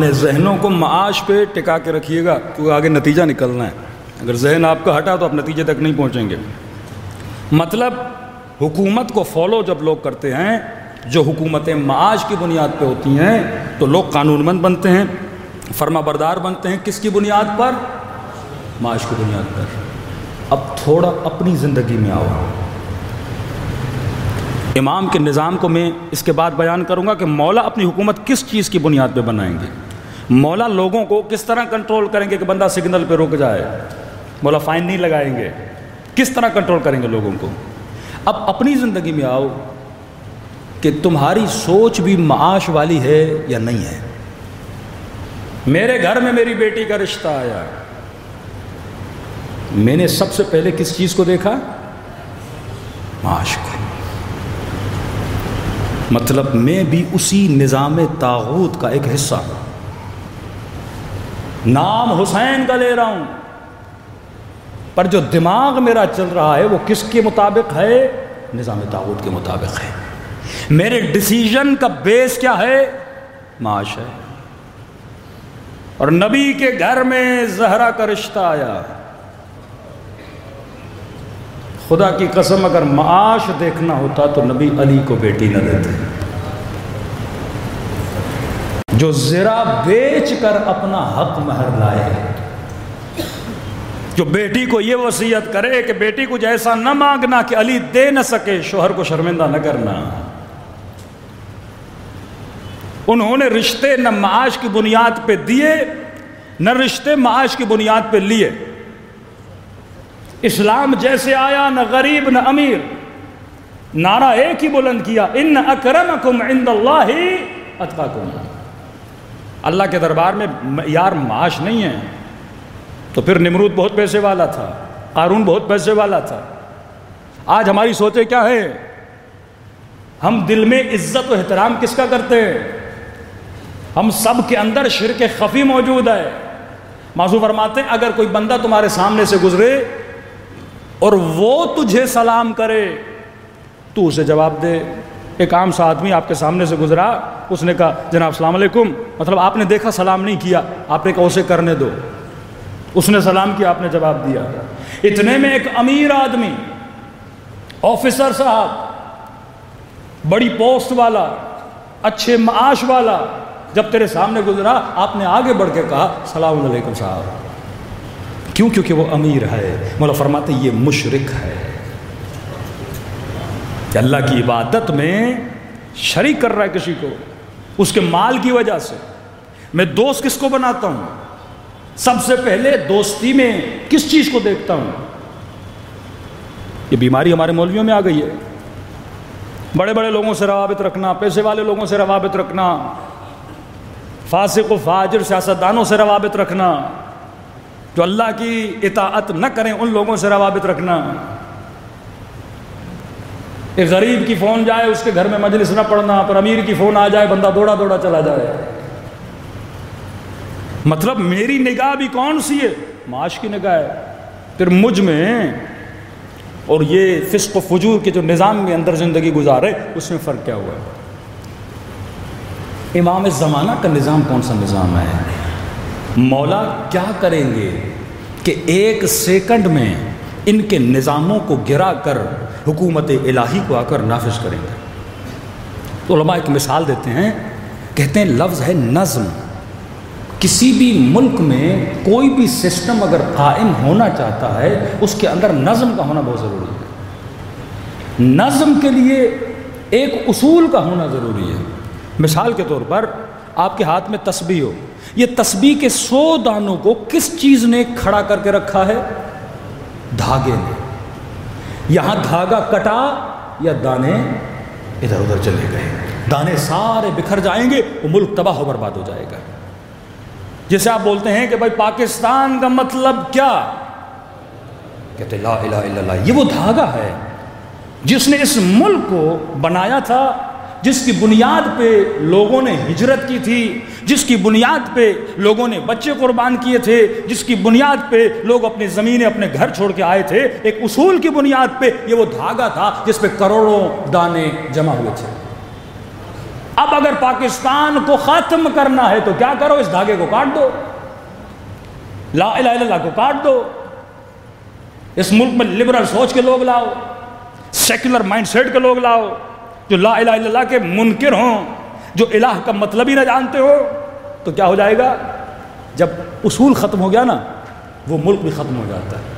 اپنے ذہنوں کو معاش پہ ٹکا کے رکھیے گا کیونکہ آگے نتیجہ نکلنا ہے. اگر ذہن آپ کا ہٹا تو آپ نتیجے تک نہیں پہنچیں گے. مطلب حکومت کو فالو جب لوگ کرتے ہیں جو حکومتیں معاش کی بنیاد پہ ہوتی ہیں تو لوگ قانون مند بنتے ہیں, فرما بردار بنتے ہیں. کس کی بنیاد پر؟ معاش کی بنیاد پر. اب تھوڑا اپنی زندگی میں آؤ. امام کے نظام کو میں اس کے بعد بیان کروں گا کہ مولا اپنی حکومت کس چیز کی بنیاد پہ بنائیں گے. مولا لوگوں کو کس طرح کنٹرول کریں گے کہ بندہ سگنل پہ رک جائے. مولا فائن نہیں لگائیں گے. کس طرح کنٹرول کریں گے لوگوں کو. اب اپنی زندگی میں آؤ کہ تمہاری سوچ بھی معاش والی ہے یا نہیں ہے. میرے گھر میں میری بیٹی کا رشتہ آیا, میں نے سب سے پہلے کس چیز کو دیکھا؟ معاش کو. مطلب میں بھی اسی نظام طاغوت کا ایک حصہ ہوں. نام حسین کا لے رہا ہوں پر جو دماغ میرا چل رہا ہے وہ کس کے مطابق ہے؟ نظام طاغوت کے مطابق ہے. میرے ڈیسیژن کا بیس کیا ہے؟ معاش ہے. اور نبی کے گھر میں زہرا کا رشتہ آیا. خدا کی قسم اگر معاش دیکھنا ہوتا تو نبی علی کو بیٹی نہ دیتے. جو زرا بیچ کر اپنا حق مہر لائے, جو بیٹی کو یہ وصیت کرے کہ بیٹی کچھ ایسا نہ مانگنا کہ علی دے نہ سکے, شوہر کو شرمندہ نہ کرنا. انہوں نے رشتے نہ معاش کی بنیاد پہ دیے نہ رشتے معاش کی بنیاد پہ لیے. اسلام جیسے آیا نہ غریب نہ امیر, نعرہ ایک ہی بلند کیا, ان اکرمکم عند اللہ اتقاکم. اللہ کے دربار میں معیار معاش نہیں ہے. تو پھر نمرود بہت پیسے والا تھا, قارون بہت پیسے والا تھا. آج ہماری سوچیں کیا ہے؟ ہم دل میں عزت و احترام کس کا کرتے ہیں؟ ہم سب کے اندر شرک خفی موجود ہے. موضوع فرماتے ہیں اگر کوئی بندہ تمہارے سامنے سے گزرے اور وہ تجھے سلام کرے تو اسے جواب دے. ایک عام سا آدمی آپ کے سامنے سے گزرا, اس نے کہا جناب السلام علیکم, مطلب آپ نے دیکھا سلام نہیں کیا, آپ نے کہا اسے کرنے دو. اس نے سلام کیا, آپ نے جواب دیا. اتنے میں ایک امیر آدمی, آفیسر صاحب, بڑی پوسٹ والا, اچھے معاش والا, جب تیرے سامنے گزرا آپ نے آگے بڑھ کے کہا السلام علیکم صاحب. کیوں؟ کیونکہ وہ امیر ہے. مولا فرماتے یہ مشرک ہے, کہ اللہ کی عبادت میں شریک کر رہا ہے کسی کو اس کے مال کی وجہ سے. میں دوست کس کو بناتا ہوں؟ سب سے پہلے دوستی میں کس چیز کو دیکھتا ہوں؟ یہ بیماری ہمارے مولویوں میں آ گئی ہے. بڑے بڑے لوگوں سے روابط رکھنا, پیسے والے لوگوں سے روابط رکھنا, فاسق و فاجر سیاستدانوں سے روابط رکھنا, جو اللہ کی اطاعت نہ کریں ان لوگوں سے روابط رکھنا. ایک غریب کی فون جائے اس کے گھر میں مجلس نہ پڑھنا, پر امیر کی فون آ جائے بندہ دوڑا دوڑا چلا جائے. مطلب میری نگاہ بھی کون سی ہے؟ معاش کی نگاہ ہے. پھر مجھ میں اور یہ فسق و فجور کے جو نظام کے اندر زندگی گزارے اس میں فرق کیا ہوا ہے؟ امام زمانہ کا نظام کون سا نظام ہے؟ مولا کیا کریں گے کہ ایک سیکنڈ میں ان کے نظاموں کو گرا کر حکومت الہی کو آ کر نافذ کریں گے. تو علماء ایک مثال دیتے ہیں, کہتے ہیں لفظ ہے نظم. کسی بھی ملک میں کوئی بھی سسٹم اگر قائم ہونا چاہتا ہے اس کے اندر نظم کا ہونا بہت ضروری ہے. نظم کے لیے ایک اصول کا ہونا ضروری ہے. مثال کے طور پر آپ کے ہاتھ میں تسبیح ہو, یہ تسبیح کے سو دانوں کو کس چیز نے کھڑا کر کے رکھا ہے؟ دھاگے نے. یہاں دھاگا کٹا یا دانے ادھر ادھر چلے گئے, دانے سارے بکھر جائیں گے, وہ ملک تباہ و برباد ہو جائے گا. جیسے آپ بولتے ہیں کہ بھائی پاکستان کا مطلب کیا, کہتے لا الہ الا اللہ. یہ وہ دھاگا ہے جس نے اس ملک کو بنایا تھا, جس کی بنیاد پہ لوگوں نے ہجرت کی تھی, جس کی بنیاد پہ لوگوں نے بچے قربان کیے تھے, جس کی بنیاد پہ لوگ اپنی زمینیں اپنے گھر چھوڑ کے آئے تھے. ایک اصول کی بنیاد پہ یہ وہ دھاگا تھا جس پہ کروڑوں دانے جمع ہوئے تھے. اب اگر پاکستان کو ختم کرنا ہے تو کیا کرو؟ اس دھاگے کو کاٹ دو، لا الہ الا اللہ کو کاٹ دو، اس ملک میں لبرل سوچ کے لوگ لاؤ، سیکولر مائنڈ سیٹ کے لوگ لاؤ، جو لا الہ الا اللہ کے منکر ہوں، جو الہ کا مطلب ہی نہ جانتے ہو، تو کیا ہو جائے گا؟ جب اصول ختم ہو گیا نا، وہ ملک بھی ختم ہو جاتا ہے۔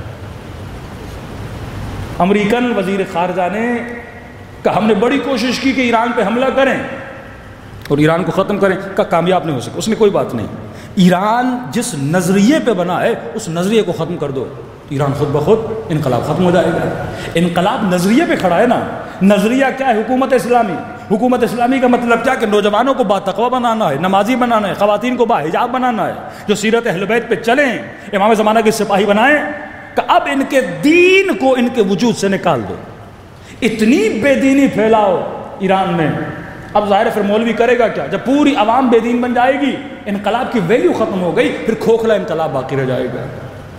امریکن وزیر خارجہ نے کہا ہم نے بڑی کوشش کی کہ ایران پہ حملہ کریں اور ایران کو ختم کریں، کہا کامیاب نہیں ہو سکے۔ اس نے کوئی بات نہیں، ایران جس نظریے پہ بنا ہے اس نظریے کو ختم کر دو، ایران خود بخود انقلاب ختم ہو جائے گا۔ انقلاب نظریے پہ کھڑا ہے نا، نظریہ کیا ہے؟ حکومت اسلامی۔ حکومت اسلامی کا مطلب کیا کہ نوجوانوں کو باتقویٰ بنانا ہے، نمازی بنانا ہے، خواتین کو باحجاب بنانا ہے، جو سیرت اہل بیت پہ چلیں، امام زمانہ کے سپاہی بنائیں، کہ اب ان کے دین کو ان کے وجود سے نکال دو۔ اتنی بے دینی پھیلاؤ ایران میں، اب ظاہر پھر مولوی کرے گا کیا؟ جب پوری عوام بے دین بن جائے گی، انقلاب کی ویلیو ختم ہو گئی، پھر کھوکھلا انقلاب باقی رہ جائے گا۔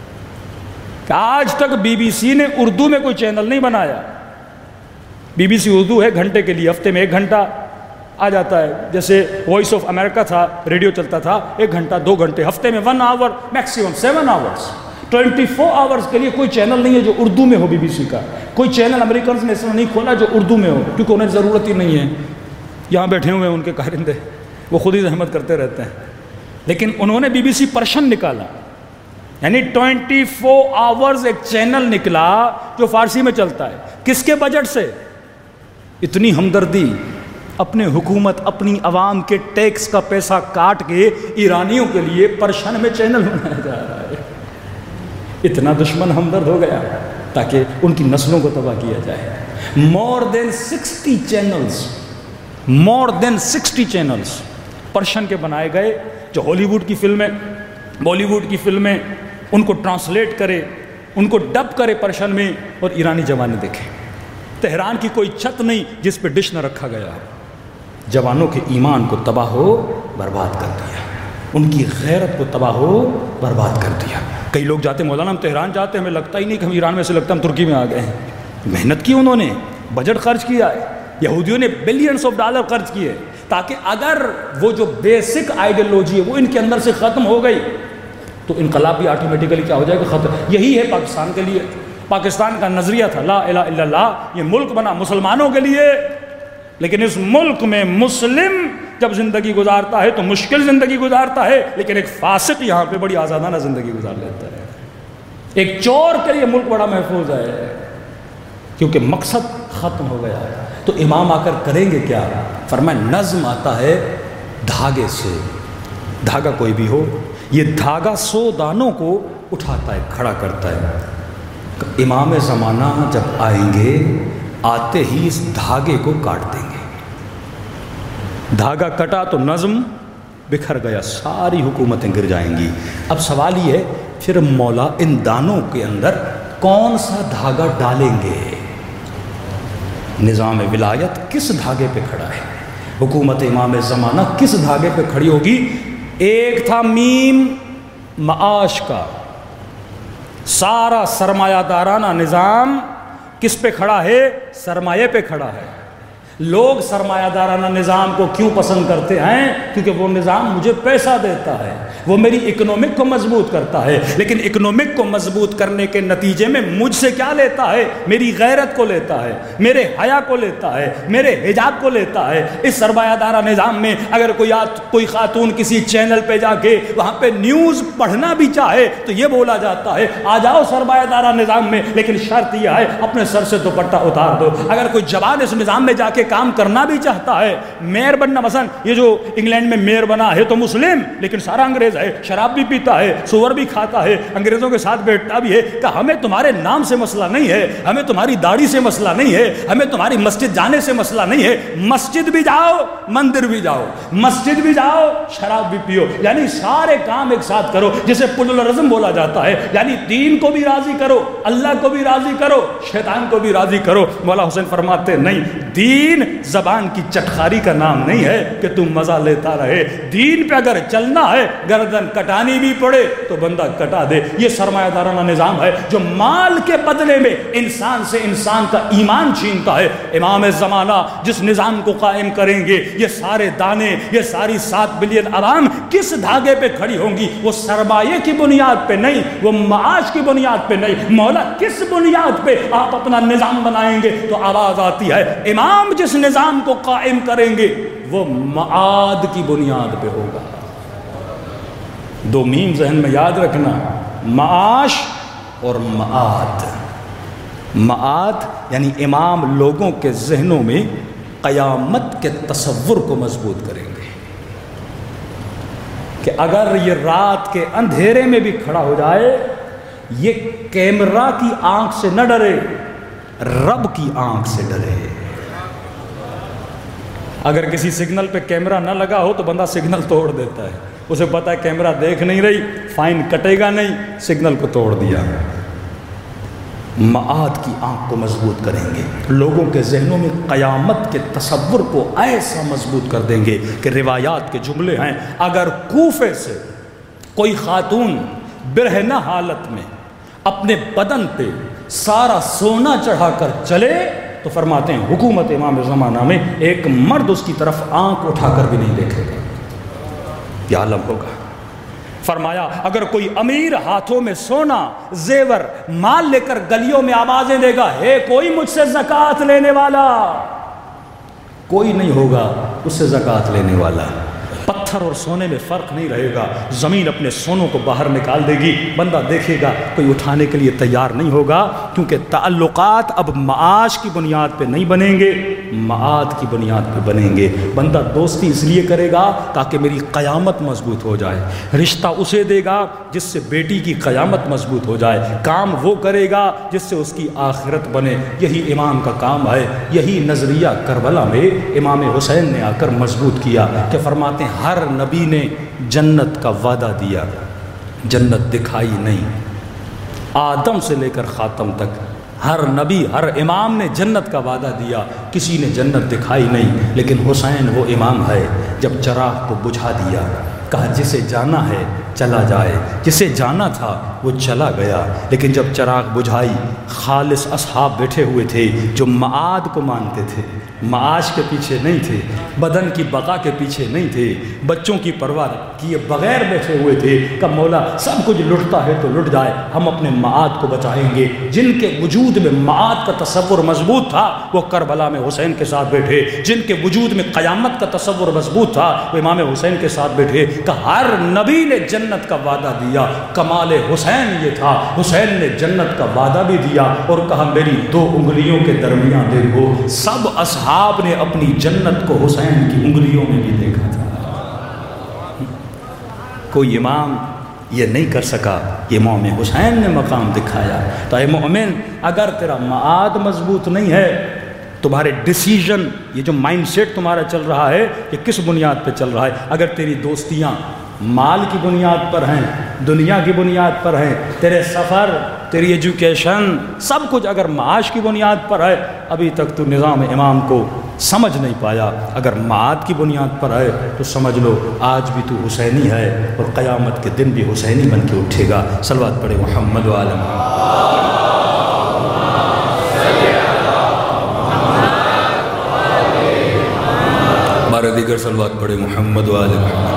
کہ آج تک بی بی سی نے اردو میں کوئی چینل نہیں بنایا۔ بی بی سی اردو ہے، گھنٹے کے لیے، ہفتے میں ایک گھنٹہ آ جاتا ہے، جیسے وائس آف امریکہ تھا، ریڈیو چلتا تھا، ایک گھنٹہ دو گھنٹے، ہفتے میں one hour maximum seven hours, twenty four hours کے لیے کوئی چینل نہیں ہے جو اردو میں ہو۔ بی بی سی کا کوئی چینل امریکنز نے اس میں نہیں کھولا جو اردو میں ہو، کیونکہ انہیں ضرورت ہی نہیں ہے۔ یہاں بیٹھے ہوئے ہیں ان کے کارندے، وہ خود ہی زحمت کرتے رہتے ہیں، لیکن انہوں نے بی بی سی پرشن نکالا، یعنی ٹوینٹی فور آورز ایک چینل نکلا جو فارسی میں چلتا ہے۔ کس کے بجٹ سے؟ اتنی ہمدردی، اپنے حکومت اپنی عوام کے ٹیکس کا پیسہ کاٹ کے ایرانیوں کے لیے پرشن میں چینل بنایا جا رہا ہے۔ اتنا دشمن ہمدرد ہو گیا تاکہ ان کی نسلوں کو تباہ کیا جائے۔ More than sixty channels more than sixty channels Persian کے بنائے گئے، جو ہالی ووڈ کی فلمیں، بالی ووڈ کی فلمیں، ان کو ٹرانسلیٹ کرے، ان کو ڈب کرے پرشن میں، اور ایرانی جوانیں دیکھیں۔ تہران کی کوئی چھت نہیں جس پہ ڈش نہ رکھا گیا۔ جوانوں کے ایمان کو تباہ ہو برباد کر دیا، ان کی غیرت کو تباہ ہو برباد کر دیا۔ کئی لوگ جاتے ہیں، مولانا ہم تہران جاتے ہیں، ہمیں لگتا ہی نہیں کہ ہم ایران میں سے، لگتا ہے ہم ترکی میں آ گئے ہیں۔ محنت کی انہوں نے، بجٹ خرچ کیا ہے، یہودیوں نے بلینس آف ڈالر خرچ کیے، تاکہ اگر وہ جو بیسک آئیڈیالوجی ہے وہ ان کے اندر سے ختم ہو گئی تو انقلاب بھی آٹومیٹیکلی کیا ہو جائے گا؟ ختم۔ یہی ہے پاکستان کے لیے۔ پاکستان کا نظریہ تھا لا الہ الا اللہ، یہ ملک بنا مسلمانوں کے لیے، لیکن اس ملک میں مسلم جب زندگی گزارتا ہے تو مشکل زندگی گزارتا ہے، لیکن ایک فاسق یہاں پہ بڑی آزادانہ زندگی گزار لیتا ہے۔ ایک چور کے لیے ملک بڑا محفوظ ہے، کیونکہ مقصد ختم ہو گیا۔ تو امام آ کر کریں گے کیا؟ فرمائے نظم آتا ہے دھاگے سے، دھاگا کوئی بھی ہو، یہ دھاگا سو دانوں کو اٹھاتا ہے، کھڑا کرتا ہے۔ امام زمانہ جب آئیں گے، آتے ہی اس دھاگے کو کاٹ دیں گے۔ دھاگا کٹا تو نظم بکھر گیا، ساری حکومتیں گر جائیں گی۔ اب سوال یہ ہے پھر مولا ان دانوں کے اندر کون سا دھاگا ڈالیں گے؟ نظام ولایت کس دھاگے پہ کھڑا ہے؟ حکومت امام زمانہ کس دھاگے پہ کھڑی ہوگی؟ ایک تھا میم معاش کا، سارا سرمایہ دارانہ نظام کس پہ کھڑا ہے؟ سرمایہ پہ کھڑا ہے۔ لوگ سرمایہ دارانہ نظام کو کیوں پسند کرتے ہیں؟ کیونکہ وہ نظام مجھے پیسہ دیتا ہے، وہ میری اکنومک کو مضبوط کرتا ہے، لیکن اکنومک کو مضبوط کرنے کے نتیجے میں مجھ سے کیا لیتا ہے؟ میری غیرت کو لیتا ہے، میرے حیا کو لیتا ہے، میرے حجاب کو لیتا ہے۔ اس سرمایہ دارہ نظام میں اگر کوئی کوئی خاتون کسی چینل پہ جا کے وہاں پہ نیوز پڑھنا بھی چاہے تو یہ بولا جاتا ہے آ جاؤ سرمایہ دارہ نظام میں، لیکن شرط یہ ہے اپنے سر سے دوپٹہ اتار دو۔ اگر کوئی جوان اس نظام میں جا کے کام کرنا بھی چاہتا ہے، میئر بننا، مثلا یہ جو انگلینڈ میں میئر بنا ہے تو مسلم لیکن سارا انگریز ہے، شراب بھی پیتا ہے، سور بھی کھاتا ہے، انگریزوں کے ساتھ بیٹھتا بھی ہے، کہ ہمیں تمہارے نام سے مسئلہ نہیں ہے، ہمیں تمہاری داڑھی سے مسئلہ نہیں ہے، ہمیں تمہاری مسجد جانے سے مسئلہ نہیں ہے، مسجد بھی جاؤ، مندر بھی جاؤ، مسجد بھی جاؤ، شراب بھی پیو، یعنی سارے کام ایک ساتھ کرو، جسے پلورلزم بولا جاتا ہے، یعنی دین کو بھی راضی کرو، اللہ کو بھی راضی کرو، شیطان کو بھی راضی کرو۔ مولا حسین فرماتے نہیں، دین دین زبان کی چٹخاری کا نام نہیں ہے کہ تم مزہ لیتا رہے. دین پہ اگر چلنا ہے گردن کٹانی بھی پڑے تو بندہ کٹا دے. یہ سرمایہ دارانہ نظام ہے جو مال کے بدلے میں انسان سے انسان کا ایمان چھینتا ہے. امام زمانہ جس نظام کو قائم کریں گے یہ سارے دانے یہ ساری سات بلین عوام کس دھاگے پہ کھڑی ہوں گی؟ وہ سرمایہ کی بنیاد پہ نہیں, وہ معاش کی بنیاد پہ نہیں. مولا کس بنیاد پہ آپ اپنا نظام بنائیں گے؟ تو آواز آتی ہے امام جس نظام کو قائم کریں گے وہ معاد کی بنیاد پہ ہوگا. دو میم ذہن میں یاد رکھنا, معاش اور معاد. معاد یعنی امام لوگوں کے ذہنوں میں قیامت کے تصور کو مضبوط کریں گے کہ اگر یہ رات کے اندھیرے میں بھی کھڑا ہو جائے یہ کیمرہ کی آنکھ سے نہ ڈرے, رب کی آنکھ سے ڈرے. اگر کسی سگنل پہ کیمرہ نہ لگا ہو تو بندہ سگنل توڑ دیتا ہے, اسے پتا ہے کیمرہ دیکھ نہیں رہی, فائن کٹے گا نہیں, سگنل کو توڑ دیا. معاد کی آنکھ کو مضبوط کریں گے, لوگوں کے ذہنوں میں قیامت کے تصور کو ایسا مضبوط کر دیں گے کہ روایات کے جملے ہیں اگر کوفے سے کوئی خاتون برہنہ حالت میں اپنے بدن پہ سارا سونا چڑھا کر چلے تو فرماتے ہیں حکومت امام زمانہ میں ایک مرد اس کی طرف آنکھ اٹھا کر بھی نہیں دیکھے گا, یہ عالم ہوگا. فرمایا اگر کوئی امیر ہاتھوں میں سونا زیور مال لے کر گلیوں میں آوازیں دے گا ہے کوئی مجھ سے زکوٰۃ لینے والا, کوئی نہیں ہوگا اس سے زکوٰۃ لینے والا. پتھر اور سونے میں فرق نہیں رہے گا, زمین اپنے سونوں کو باہر نکال دے گی, بندہ دیکھے گا کوئی اٹھانے کے لیے تیار نہیں ہوگا, کیونکہ تعلقات اب معاش کی بنیاد پہ نہیں بنیں گے, معاد کی بنیاد پہ بنیں گے. بندہ دوستی اس لیے کرے گا تاکہ میری قیامت مضبوط ہو جائے, رشتہ اسے دے گا جس سے بیٹی کی قیامت مضبوط ہو جائے, کام وہ کرے گا جس سے اس کی آخرت بنے. یہی امام کا کام ہے, یہی نظریہ کربلا میں امام حسین نے آ کر مضبوط کیا کہ فرماتے ہیں ہر نبی نے جنت کا وعدہ دیا, جنت دکھائی نہیں. آدم سے لے کر خاتم تک ہر نبی ہر امام نے جنت کا وعدہ دیا, کسی نے جنت دکھائی نہیں. لیکن حسین وہ امام ہے جب چراغ کو بجھا دیا, کہا جسے جانا ہے چلا جائے, جسے جانا تھا وہ چلا گیا. لیکن جب چراغ بجھائی خالص اصحاب بیٹھے ہوئے تھے جو معاد کو مانتے تھے, معاش کے پیچھے نہیں تھے, بدن کی بقا کے پیچھے نہیں تھے, بچوں کی پرواہ کیے بغیر بیٹھے ہوئے تھے کہ مولا سب کچھ لٹتا ہے تو لٹ جائے, ہم اپنے معاد کو بچائیں گے. جن کے وجود میں معاد کا تصور مضبوط تھا وہ کربلا میں حسین کے ساتھ بیٹھے, جن کے وجود میں قیامت کا تصور مضبوط تھا وہ امام حسین کے ساتھ بیٹھے. کہ ہر نبی نے جنت کا وعدہ دیا, کمال حسین یہ تھا حسین نے جنت کا وعدہ بھی دیا اور کہا میری دو انگلیوں کے درمیان دیکھو. سب اصحاب نے اپنی جنت کو حسین کی انگلیوں میں بھی دیکھا تھا. کوئی امام یہ نہیں کر سکا, یہ امام حسین نے مقام دکھایا. تو اے مومن اگر تیرا معاد مضبوط نہیں ہے, تمہارے ڈیسیژن یہ جو مائنڈ سیٹ تمہارا چل رہا ہے یہ کس بنیاد پہ چل رہا ہے؟ اگر تیری دوستیاں مال کی بنیاد پر ہیں, دنیا کی بنیاد پر ہیں, تیرے سفر تیری ایجوکیشن سب کچھ اگر معاش کی بنیاد پر ہے, ابھی تک تو نظام امام کو سمجھ نہیں پایا. اگر معاد کی بنیاد پر ہے تو سمجھ لو آج بھی تو حسینی ہے اور قیامت کے دن بھی حسینی بن کے اٹھے گا. صلوات پڑھے محمد و آل محمد. ہمارے دیگر صلوات پڑھے محمد و آل محمد.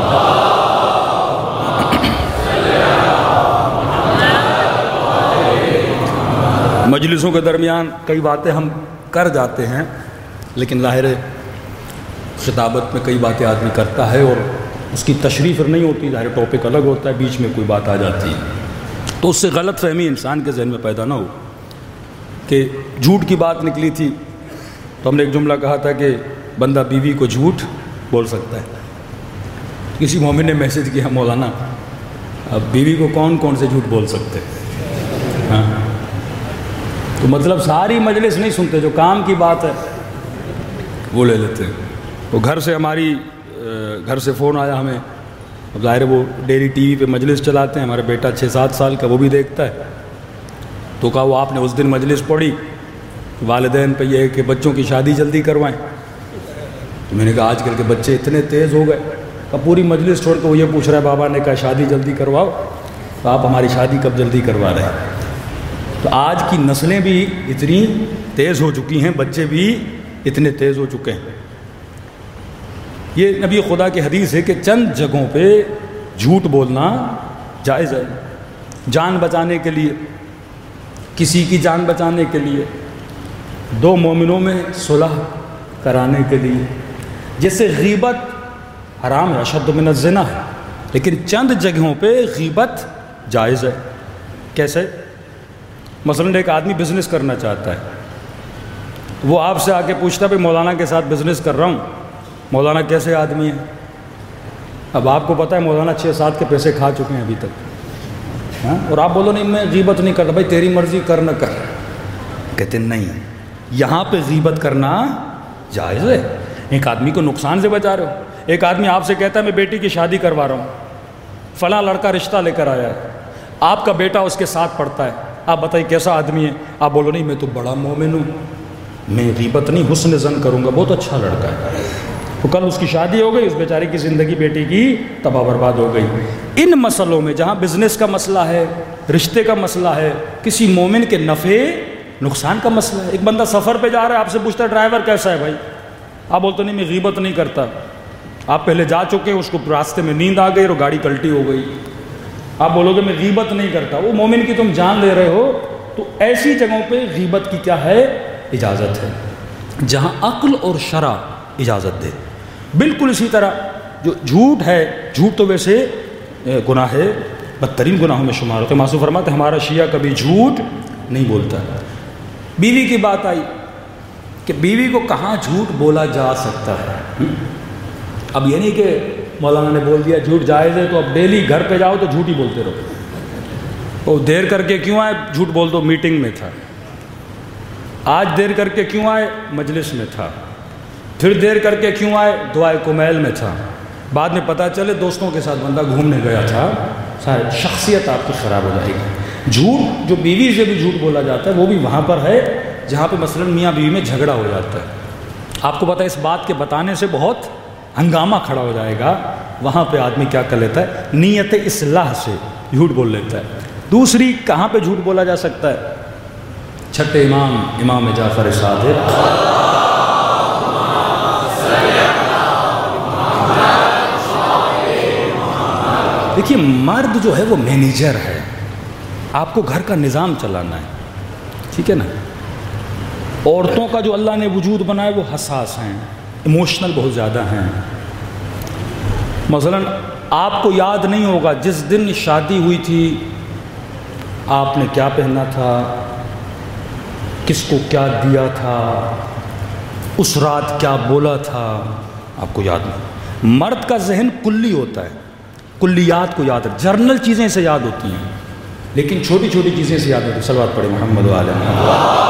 مجلسوں کے درمیان کئی باتیں ہم کر جاتے ہیں, لیکن ظاہر ہے خطابت میں کئی باتیں آدمی کرتا ہے اور اس کی تشریح پھر نہیں ہوتی, ظاہر ٹاپک الگ ہوتا ہے, بیچ میں کوئی بات آ جاتی ہے تو اس سے غلط فہمی انسان کے ذہن میں پیدا نہ ہو کہ جھوٹ کی بات نکلی تھی تو ہم نے ایک جملہ کہا تھا کہ بندہ بیوی کو جھوٹ بول سکتا ہے. کسی مومن نے میسج کیا مولانا اب بیوی کو کون کون سے جھوٹ بول سکتے ہاں, تو مطلب ساری مجلس نہیں سنتے, جو کام کی بات ہے وہ لے لیتے ہیں. تو گھر سے ہماری گھر سے فون آیا ہمیں, اب ظاہر ہے وہ ڈیلی ٹی وی پہ مجلس چلاتے ہیں, ہمارا بیٹا چھ سات سال کا وہ بھی دیکھتا ہے. تو کہا وہ آپ نے اس دن مجلس پڑھی والدین پہ یہ ہے کہ بچوں کی شادی جلدی کروائیں, تو میں نے کہا آج کل کے بچے اتنے تیز ہو گئے کہ پوری مجلس چھوڑ کے وہ یہ پوچھ رہا ہے بابا نے کہا شادی جلدی کرواؤ، تو آپ ہماری شادی کب جلدی کروا رہے ہیں؟ تو آج کی نسلیں بھی اتنی تیز ہو چکی ہیں، بچے بھی اتنے تیز ہو چکے ہیں۔ یہ نبی خدا کی حدیث ہے کہ چند جگہوں پہ جھوٹ بولنا جائز ہے، جان بچانے کے لیے، کسی کی جان بچانے کے لیے، دو مومنوں میں صلح کرانے کے لیے۔ جیسے غیبت حرام ہے، اشد من الزنا ہے، لیکن چند جگہوں پہ غیبت جائز ہے۔ کیسے؟ مثلاً ایک آدمی بزنس کرنا چاہتا ہے، وہ آپ سے آ کے پوچھتا ہے بھائی مولانا کے ساتھ بزنس کر رہا ہوں، مولانا کیسے آدمی ہے؟ اب آپ کو پتہ ہے مولانا چھ سات کے پیسے کھا چکے ہیں ابھی تک، ہاں، اور آپ بولو نہیں میں غیبت نہیں کرتا، بھائی تیری مرضی کر نہ کر۔ کہتے نہیں، یہاں پہ غیبت کرنا جائز ہے، ایک آدمی کو نقصان سے بچا رہے ہو۔ ایک آدمی آپ سے کہتا ہے میں بیٹی کی شادی کروا رہا ہوں، فلاں لڑکا رشتہ لے کر آیا ہے، آپ کا بیٹا اس کے ساتھ پڑھتا ہے، آپ بتائیے کیسا آدمی ہے؟ آپ بولو نہیں میں تو بڑا مومن ہوں، میں غیبت نہیں حسن ظن کروں گا، بہت اچھا لڑکا ہے۔ تو کل اس کی شادی ہو گئی، اس بیچارے کی زندگی بیٹی کی تباہ برباد ہو گئی۔ ان مسئلوں میں جہاں بزنس کا مسئلہ ہے، رشتے کا مسئلہ ہے، کسی مومن کے نفع نقصان کا مسئلہ ہے۔ ایک بندہ سفر پہ جا رہا ہے، آپ سے پوچھتا ہے ڈرائیور کیسا ہے بھائی؟ آپ بولتے نہیں میں غیبت نہیں کرتا، آپ پہلے جا چکے، اس کو راستے میں نیند آ گئی اور گاڑی کلٹی ہو گئی، آپ بولو گے میں غیبت نہیں کرتا، وہ مومن کی تم جان لے رہے ہو۔ تو ایسی جگہوں پہ غیبت کی کیا ہے؟ اجازت ہے، جہاں عقل اور شرع اجازت دے۔ بالکل اسی طرح جو جھوٹ ہے، جھوٹ تو ویسے گناہ ہے، بدترین گناہوں میں شمار ہوتے ہیں۔ معصوم فرماتے ہیں ہمارا شیعہ کبھی جھوٹ نہیں بولتا۔ بیوی کی بات آئی کہ بیوی کو کہاں جھوٹ بولا جا سکتا ہے۔ اب یہ نہیں کہ مولانا نے بول دیا جھوٹ جائز ہے تو اب ڈیلی گھر پہ جاؤ تو جھوٹ ہی بولتے رہو۔ وہ دیر کر کے کیوں آئے؟ جھوٹ بول دو میٹنگ میں تھا۔ آج دیر کر کے کیوں آئے؟ مجلس میں تھا۔ پھر دیر کر کے کیوں آئے؟ دعائے کمیل میں تھا۔ بعد میں پتہ چلے دوستوں کے ساتھ بندہ گھومنے گیا تھا، سارے شخصیت آپ کی خراب ہو جائے گی۔ جھوٹ جو بیوی سے بھی جھوٹ بولا جاتا ہے وہ بھی وہاں پر ہے جہاں پہ مثلاً میاں بیوی میں جھگڑا ہو جاتا ہے۔ آپ کو پتہ ہے اس بات کے بتانے سے بہت ہنگامہ کھڑا ہو جائے گا، وہاں پہ آدمی کیا کر لیتا ہے؟ نیت اصلاح سے جھوٹ بول لیتا ہے۔ دوسری کہاں پہ جھوٹ بولا جا سکتا ہے؟ چھٹے امام امام جعفر صادق دیکھیے، مرد جو ہے وہ مینیجر ہے، آپ کو گھر کا نظام چلانا ہے، ٹھیک ہے نا۔ عورتوں کا جو اللہ نے وجود بنایا وہ حساس ہیں، ایموشنل بہت زیادہ ہیں۔ مثلاً آپ کو یاد نہیں ہوگا جس دن شادی ہوئی تھی آپ نے کیا پہنا تھا، کس کو کیا دیا تھا، اس رات کیا بولا تھا، آپ کو یاد نہیں۔ مرد کا ذہن کلی ہوتا ہے، کلیات کو یاد ہے، جرنل چیزیں سے یاد ہوتی ہیں، لیکن چھوٹی چھوٹی چیزیں سے یاد ہوتی ہیں۔ صلوات پڑھیں محمد و آل محمد۔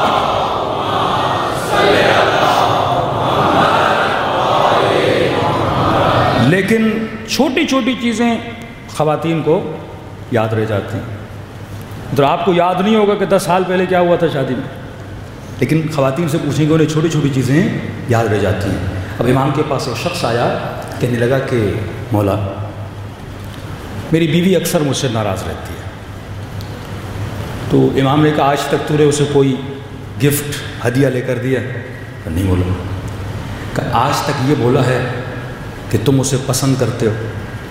لیکن چھوٹی چھوٹی چیزیں خواتین کو یاد رہ جاتی ہیں۔ تو آپ کو یاد نہیں ہوگا کہ دس سال پہلے کیا ہوا تھا شادی میں، لیکن خواتین سے پوچھیں گے انہیں چھوٹی چھوٹی چیزیں یاد رہ جاتی ہیں۔ اب امام کے پاس ایک شخص آیا، کہنے لگا کہ مولا میری بیوی اکثر مجھ سے ناراض رہتی ہے۔ تو امام نے کہا آج تک تو نے اسے کوئی گفٹ ہدیہ لے کر دیا؟ نہیں بولا۔ کہا آج تک یہ بولا ہے کہ تم اسے پسند کرتے ہو؟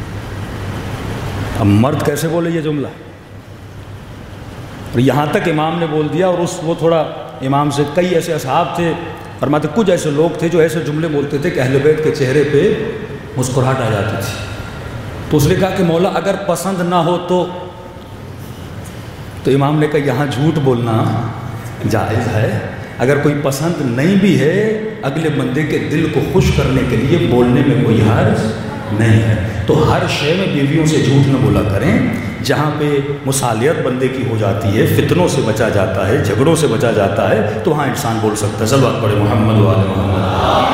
اب مرد کیسے بولے یہ جملہ؟ اور یہاں تک امام نے بول دیا، اور اس وہ تھوڑا امام سے کئی ایسے اصحاب تھے، فرماتے کچھ ایسے لوگ تھے جو ایسے جملے بولتے تھے کہ اہل بیت کے چہرے پہ مسکراہٹ آ جاتی تھی۔ تو اس نے کہا کہ مولا اگر پسند نہ ہو تو تو امام نے کہا یہاں جھوٹ بولنا جائز ہے۔ اگر کوئی پسند نہیں بھی ہے، اگلے بندے کے دل کو خوش کرنے کے لیے بولنے میں کوئی حرج نہیں ہے۔ تو ہر شے میں بیویوں سے جھوٹ نہ بولا کریں، جہاں پہ مصالحت بندے کی ہو جاتی ہے، فتنوں سے بچا جاتا ہے، جھگڑوں سے بچا جاتا ہے، تو وہاں انسان بول سکتا ہے۔ صلوات پڑھے محمد و آل محمد۔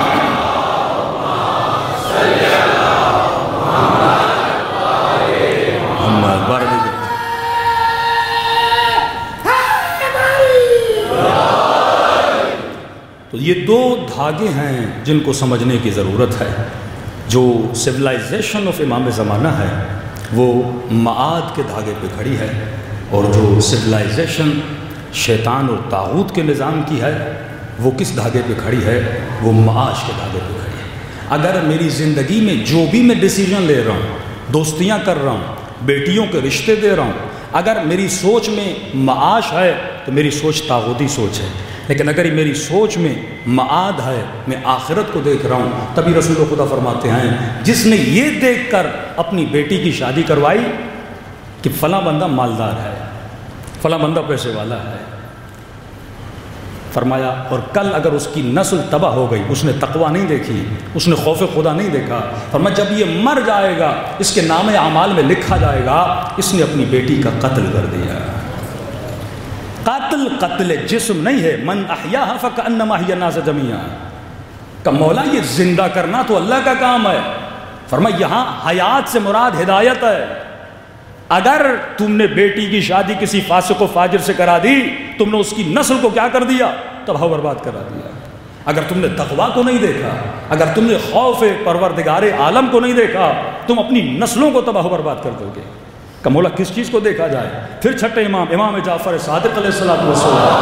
تو یہ دو دھاگے ہیں جن کو سمجھنے کی ضرورت ہے. جو سویلائزیشن آف امام زمانہ ہے وہ معاد کے دھاگے پہ کھڑی ہے، اور جو سویلائزیشن شیطان اور طاغوت کے نظام کی ہے وہ کس دھاگے پہ کھڑی ہے؟ وہ معاش کے دھاگے پہ کھڑی ہے. اگر میری زندگی میں جو بھی میں ڈیسیجن لے رہا ہوں، دوستیاں کر رہا ہوں، بیٹیوں کے رشتے دے رہا ہوں، اگر میری سوچ میں معاش ہے تو میری سوچ طاغوتی سوچ ہے. لیکن اگر میری سوچ میں معاد ہے، میں آخرت کو دیکھ رہا ہوں، تبھی رسول خدا فرماتے ہیں جس نے یہ دیکھ کر اپنی بیٹی کی شادی کروائی کہ فلاں بندہ مالدار ہے، فلاں بندہ پیسے والا ہے، فرمایا اور کل اگر اس کی نسل تباہ ہو گئی، اس نے تقوی نہیں دیکھی، اس نے خوف خدا نہیں دیکھا، فرمایا جب یہ مر جائے گا اس کے نام اعمال میں لکھا جائے گا اس نے اپنی بیٹی کا قتل کر دیا. قتل قتل جسم نہیں ہے. من احیاها فکأنما احیا الناس جميعا. کہ مولا یہ زندہ کرنا تو اللہ کا کام ہے. فرمایا یہاں حیات سے مراد ہدایت ہے. اگر تم نے بیٹی کی شادی کسی فاسق و فاجر سے کرا دی، تم نے اس کی نسل کو کیا کر دیا؟ تباہ و برباد کرا دیا. اگر تم نے تقویٰ کو نہیں دیکھا، اگر تم نے خوف پروردگار عالم کو نہیں دیکھا، تم اپنی نسلوں کو تباہ و برباد کر دو گے. کہ مولا کس چیز کو دیکھا جائے؟ پھر چھٹے امام امام جعفر صادق علیہ الصلوۃ والسلام،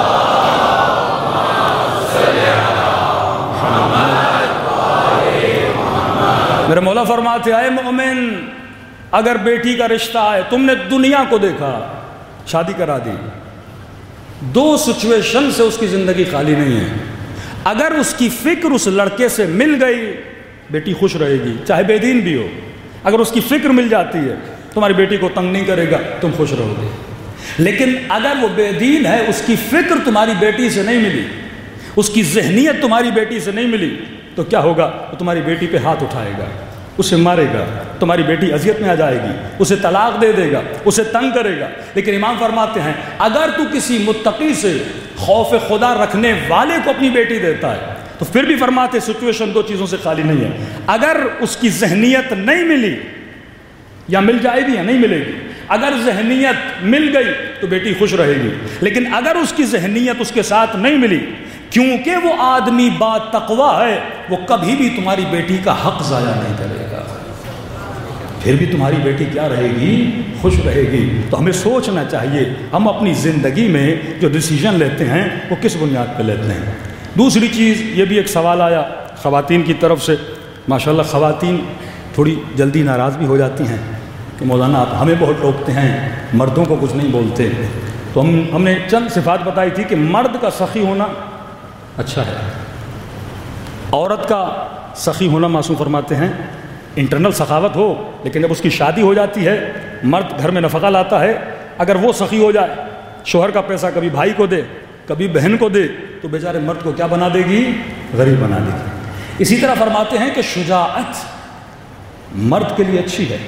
میرے مولا فرماتے آئے مومن اگر بیٹی کا رشتہ ہے، تم نے دنیا کو دیکھا، شادی کرا دی، دو سچویشن سے اس کی زندگی خالی نہیں ہے. اگر اس کی فکر اس لڑکے سے مل گئی بیٹی خوش رہے گی، چاہے بے دین بھی ہو. اگر اس کی فکر مل جاتی ہے تمہاری بیٹی کو تنگ نہیں کرے گا، تم خوش رہو گے. لیکن اگر وہ بے دین ہے، اس کی فکر تمہاری بیٹی سے نہیں ملی، اس کی ذہنیت تمہاری بیٹی سے نہیں ملی، تو کیا ہوگا؟ وہ تمہاری بیٹی پہ ہاتھ اٹھائے گا، اسے مارے گا، تمہاری بیٹی اذیت میں آ جائے گی، اسے طلاق دے دے گا، اسے تنگ کرے گا. لیکن امام فرماتے ہیں اگر تو کسی متقی سے خوف خدا رکھنے والے کو اپنی بیٹی دیتا ہے تو پھر بھی فرماتے سچویشن دو چیزوں سے خالی نہیں ہے. اگر اس کی ذہنیت نہیں ملی، یا مل جائے گی یا نہیں ملے گی. اگر ذہنیت مل گئی تو بیٹی خوش رہے گی، لیکن اگر اس کی ذہنیت اس کے ساتھ نہیں ملی، کیونکہ وہ آدمی با تقوی ہے، وہ کبھی بھی تمہاری بیٹی کا حق ضائع نہیں کرے گا، پھر بھی تمہاری بیٹی کیا رہے گی؟ خوش رہے گی. تو ہمیں سوچنا چاہیے ہم اپنی زندگی میں جو ڈیسیجن لیتے ہیں وہ کس بنیاد پہ لیتے ہیں. دوسری چیز یہ بھی ایک سوال آیا خواتین کی طرف سے. ماشاءاللہ خواتین تھوڑی جلدی ناراض بھی ہو جاتی ہیں کہ مولانا آپ ہمیں بہت ٹوکتے ہیں، مردوں کو کچھ نہیں بولتے. تو ہم ہم نے چند صفات بتائی تھی کہ مرد کا سخی ہونا اچھا ہے، عورت کا سخی ہونا معصوم فرماتے ہیں انٹرنل سخاوت ہو، لیکن جب اس کی شادی ہو جاتی ہے، مرد گھر میں نفقہ لاتا ہے، اگر وہ سخی ہو جائے، شوہر کا پیسہ کبھی بھائی کو دے کبھی بہن کو دے، تو بیچارے مرد کو کیا بنا دے گی؟ غریب بنا دے گی. اسی طرح فرماتے ہیں کہ شجاعت مرد کے لیے اچھی ہے،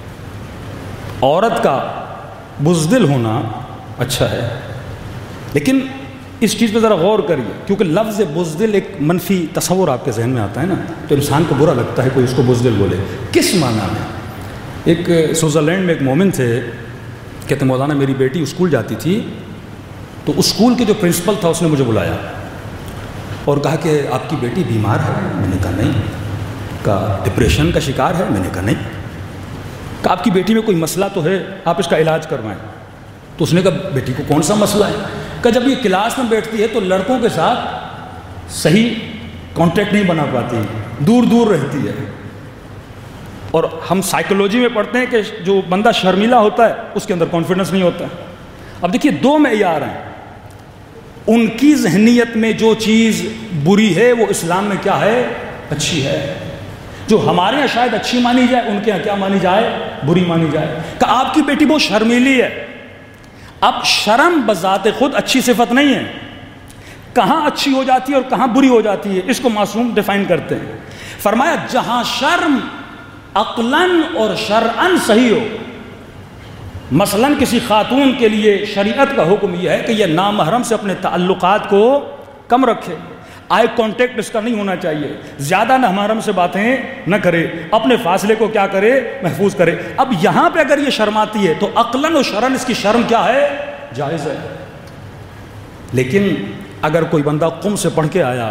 عورت کا بزدل ہونا اچھا ہے. لیکن اس چیز پہ ذرا غور کریے، کیونکہ لفظ بزدل ایک منفی تصور آپ کے ذہن میں آتا ہے نا، تو انسان کو برا لگتا ہے کوئی اس کو بزدل بولے. کس معنی میں؟ ایک سوئٹزرلینڈ میں ایک مومن تھے، کہتے مولانا میری بیٹی اسکول جاتی تھی تو اسکول کے جو پرنسپل تھا اس نے مجھے بلایا اور کہا کہ آپ کی بیٹی بیمار ہے. میں نے کہا نہیں. کہا ڈپریشن کا شکار ہے؟ میں نے کہا نہیں. کہ آپ کی بیٹی میں کوئی مسئلہ تو ہے، آپ اس کا علاج کروائیں. تو اس نے کہا بیٹی کو کون سا مسئلہ ہے؟ کہ جب یہ کلاس میں بیٹھتی ہے تو لڑکوں کے ساتھ صحیح کانٹیکٹ نہیں بنا پاتی، دور دور رہتی ہے. اور ہم سائیکولوجی میں پڑھتے ہیں کہ جو بندہ شرمیلا ہوتا ہے اس کے اندر کانفیڈنس نہیں ہوتا. اب دیکھیے دو معیار ہیں، ان کی ذہنیت میں جو چیز بری ہے وہ اسلام میں کیا ہے؟ اچھی ہے. جو ہمارے یہاں شاید اچھی مانی جائے ان کے یہاں کیا مانی جائے؟ بری مانی جائے. کہ آپ کی بیٹی بہت شرمیلی ہے. اب شرم بذات خود اچھی صفت نہیں ہے، کہاں اچھی ہو جاتی ہے اور کہاں بری ہو جاتی ہے اس کو معصوم ڈیفائن کرتے ہیں. فرمایا جہاں شرم عقلاً اور شرعاً صحیح ہو، مثلاً کسی خاتون کے لیے شریعت کا حکم یہ ہے کہ یہ نامحرم سے اپنے تعلقات کو کم رکھے، آئی کانٹیکٹ اس کا نہیں ہونا چاہیے، زیادہ نامحرم سے باتیں نہ کرے، اپنے فاصلے کو کیا کرے؟ محفوظ کرے. اب یہاں پہ اگر یہ شرماتی ہے تو عقلاً و شرعاً اس کی شرم کیا ہے؟ جائز ہے. لیکن اگر کوئی بندہ قم سے پڑھ کے آیا،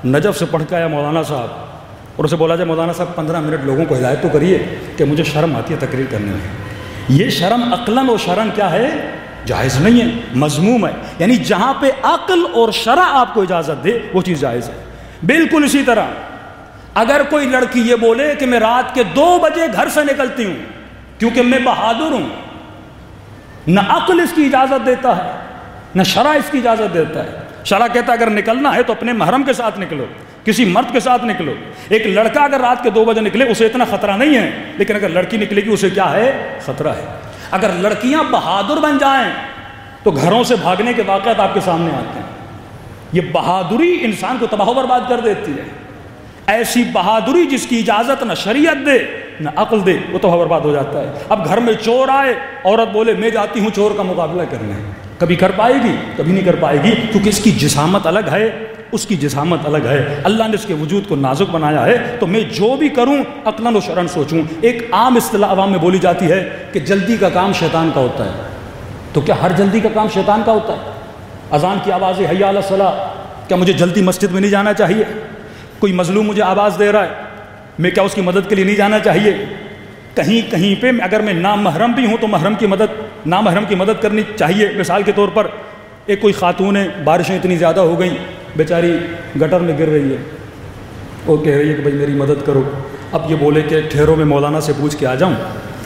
نجف سے پڑھ کے آیا مولانا صاحب، اور اسے بولا جائے مولانا صاحب پندرہ منٹ لوگوں کو ہدایت تو کریے کہ مجھے شرم آتی ہے تقریر کرنے میں۔ یہ شرم عقلاً و شرعاً کیا ہے؟ جائز نہیں ہے، مذموم ہے۔ یعنی جہاں پہ عقل اور شرع آپ کو اجازت دے وہ چیز جائز ہے۔ بالکل اسی طرح اگر کوئی لڑکی یہ بولے کہ میں رات کے دو بجے گھر سے نکلتی ہوں کیونکہ میں بہادر ہوں، نہ عقل اس کی اجازت دیتا ہے نہ شرع اس کی اجازت دیتا ہے۔ شرع کہتا ہے اگر نکلنا ہے تو اپنے محرم کے ساتھ نکلو، کسی مرد کے ساتھ نکلو۔ ایک لڑکا اگر رات کے دو بجے نکلے اسے اتنا خطرہ نہیں ہے، لیکن اگر لڑکی نکلے گی اسے کیا ہے؟ خطرہ ہے۔ اگر لڑکیاں بہادر بن جائیں تو گھروں سے بھاگنے کے واقعات آپ کے سامنے آتے ہیں۔ یہ بہادری انسان کو تباہ و برباد کر دیتی ہے۔ ایسی بہادری جس کی اجازت نہ شریعت دے نہ عقل دے وہ تباہ و برباد ہو جاتا ہے۔ اب گھر میں چور آئے، عورت بولے میں جاتی ہوں چور کا مقابلہ کرنے، کبھی کر پائے گی؟ کبھی نہیں کر پائے گی، کیونکہ اس کی جسامت الگ ہے، اس کی جسامت الگ ہے۔ اللہ نے اس کے وجود کو نازک بنایا ہے، تو میں جو بھی کروں عقلاً و شرعاً سوچوں۔ ایک عام اصطلاح عوام میں بولی جاتی ہے کہ جلدی کا کام شیطان کا ہوتا ہے۔ تو کیا ہر جلدی کا کام شیطان کا ہوتا ہے؟ اذان کی آواز ہے حی علی الصلاۃ، کیا مجھے جلدی مسجد میں نہیں جانا چاہیے؟ کوئی مظلوم مجھے آواز دے رہا ہے، میں کیا اس کی مدد کے لیے نہیں جانا چاہیے؟ کہیں کہیں پہ اگر میں نامحرم بھی ہوں تو محرم کی مدد نامحرم کی مدد کرنی چاہیے۔ مثال کے طور پر ایک کوئی خاتون ہے، بارشیں اتنی زیادہ ہو گئیں، بیچاری گٹر میں گر رہی ہے، وہ کہہ رہی ہے کہ بھائی میری مدد کرو۔ اب یہ بولے کہ ٹھہرو میں مولانا سے پوچھ کے آ جاؤں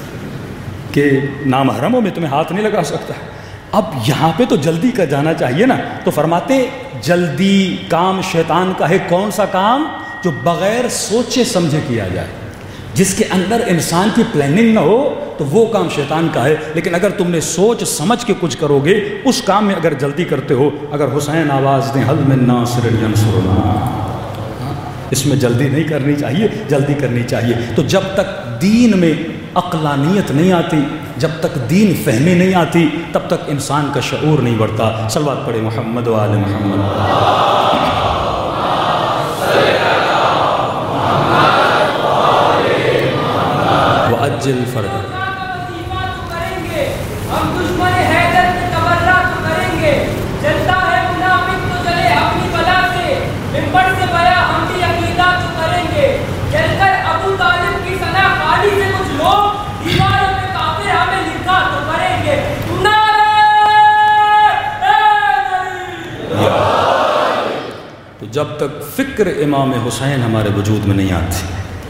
کہ نامحرم ہو، میں تمہیں ہاتھ نہیں لگا سکتا۔ اب یہاں پہ تو جلدی کا جانا چاہیے نا، تو فرماتے جلدی کام شیطان کا ہے۔ کون سا کام؟ جو بغیر سوچے سمجھے کیا جائے، جس کے اندر انسان کی پلاننگ نہ ہو، تو وہ کام شیطان کا ہے۔ لیکن اگر تم نے سوچ سمجھ کے کچھ کرو گے، اس کام میں اگر جلدی کرتے ہو، اگر حسین آواز دیں حل من ناصر ینصرنا، اس میں جلدی نہیں کرنی چاہیے، جلدی کرنی چاہیے۔ تو جب تک دین میں عقلانیت نہیں آتی، جب تک دین فہمی نہیں آتی، تب تک انسان کا شعور نہیں بڑھتا۔ صلوات پڑھے محمد و آل محمد۔ وَأَجِّلْ فَرْجَ جب تک فکر امام حسین ہمارے وجود میں نہیں آتی،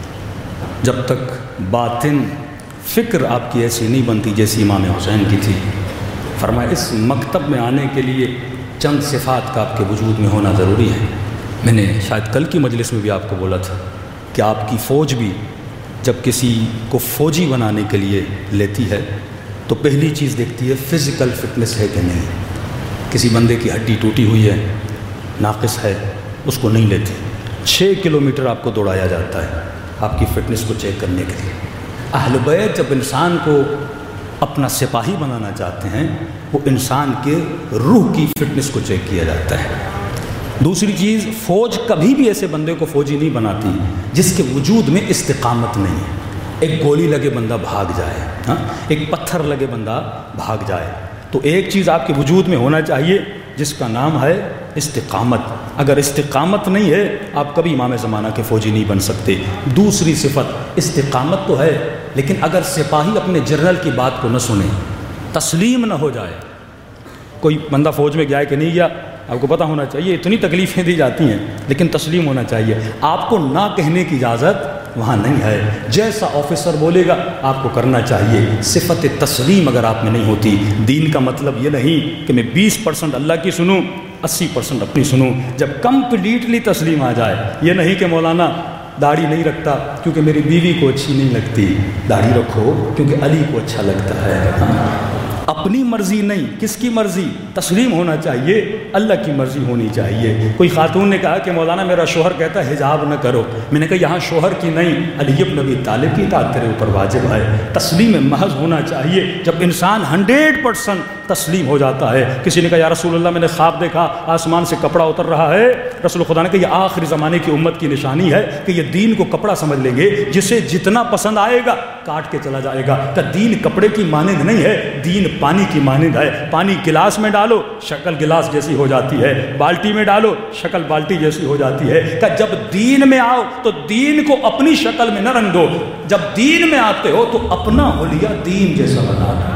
جب تک باطن فکر آپ کی ایسی نہیں بنتی جیسی امام حسین کی تھی، فرمایا اس مکتب میں آنے کے لیے چند صفات کا آپ کے وجود میں ہونا ضروری ہے۔ میں نے شاید کل کی مجلس میں بھی آپ کو بولا تھا کہ آپ کی فوج بھی جب کسی کو فوجی بنانے کے لیے لیتی ہے تو پہلی چیز دیکھتی ہے فزیکل فٹنس ہے کہ نہیں۔ کسی بندے کی ہڈی ٹوٹی ہوئی ہے، ناقص ہے، اس کو نہیں لیتے۔ چھ کلومیٹر آپ کو دوڑایا جاتا ہے آپ کی فٹنس کو چیک کرنے کے لیے۔ اہل بیت جب انسان کو اپنا سپاہی بنانا چاہتے ہیں، وہ انسان کے روح کی فٹنس کو چیک کیا جاتا ہے۔ دوسری چیز، فوج کبھی بھی ایسے بندے کو فوجی نہیں بناتی جس کے وجود میں استقامت نہیں ہے۔ ایک گولی لگے بندہ بھاگ جائے، ہاں ایک پتھر لگے بندہ بھاگ جائے۔ تو ایک چیز آپ کے وجود میں ہونا چاہیے جس کا نام ہے استقامت۔ اگر استقامت نہیں ہے آپ کبھی امام زمانہ کے فوجی نہیں بن سکتے۔ دوسری صفت، استقامت تو ہے لیکن اگر سپاہی اپنے جنرل کی بات کو نہ سنے، تسلیم نہ ہو جائے۔ کوئی بندہ فوج میں گیا ہے کہ نہیں گیا، آپ کو پتہ ہونا چاہیے، اتنی تکلیفیں دی جاتی ہیں لیکن تسلیم ہونا چاہیے۔ آپ کو نہ کہنے کی اجازت وہاں نہیں ہے، جیسا آفیسر بولے گا آپ کو کرنا چاہیے۔ صفت تسلیم اگر آپ میں نہیں ہوتی، دین کا مطلب یہ نہیں کہ میں بیس پرسنٹ اللہ کی سنوں اسی پرسنٹ اپنی سنوں۔ جب کمپلیٹلی تسلیم آ جائے، یہ نہیں کہ مولانا داڑھی نہیں رکھتا کیونکہ میری بیوی کو اچھی نہیں لگتی، داڑھی رکھو کیونکہ علی کو اچھا لگتا ہے۔ اپنی مرضی نہیں، کس کی مرضی؟ تسلیم ہونا چاہیے، اللہ کی مرضی ہونی چاہیے۔ کوئی خاتون نے کہا کہ مولانا میرا شوہر کہتا ہے حجاب نہ کرو، میں نے کہا یہاں شوہر کی نہیں، علی بن ابی طالب کی اطاعت تیرے اوپر واجب ہے۔ تسلیم محض ہونا چاہیے۔ جب انسان ہنڈریڈ پرسنٹ تسلیم ہو جاتا ہے۔ کسی نے کہا یا رسول اللہ میں نے خواب دیکھا آسمان سے کپڑا اتر رہا ہے، رسول خدا نے کہا یہ آخری زمانے کی امت کی نشانی ہے کہ یہ دین کو کپڑا سمجھ لیں گے، جسے جتنا پسند آئے گا کاٹ کے چلا جائے گا۔ کہ دین کپڑے کی مانند نہیں ہے، دین پانی کی مانند ہے۔ پانی گلاس میں ڈالو شکل گلاس جیسی ہو جاتی ہے، بالٹی میں ڈالو شکل بالٹی جیسی ہو جاتی ہے۔ کہ جب دین میں آؤ تو دین کو اپنی شکل میں نہ رنگ دو، جب دین میں آتے ہو تو اپنا حلیہ دین جیسا بنا دو۔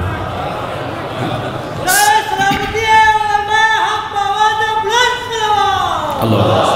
اللہ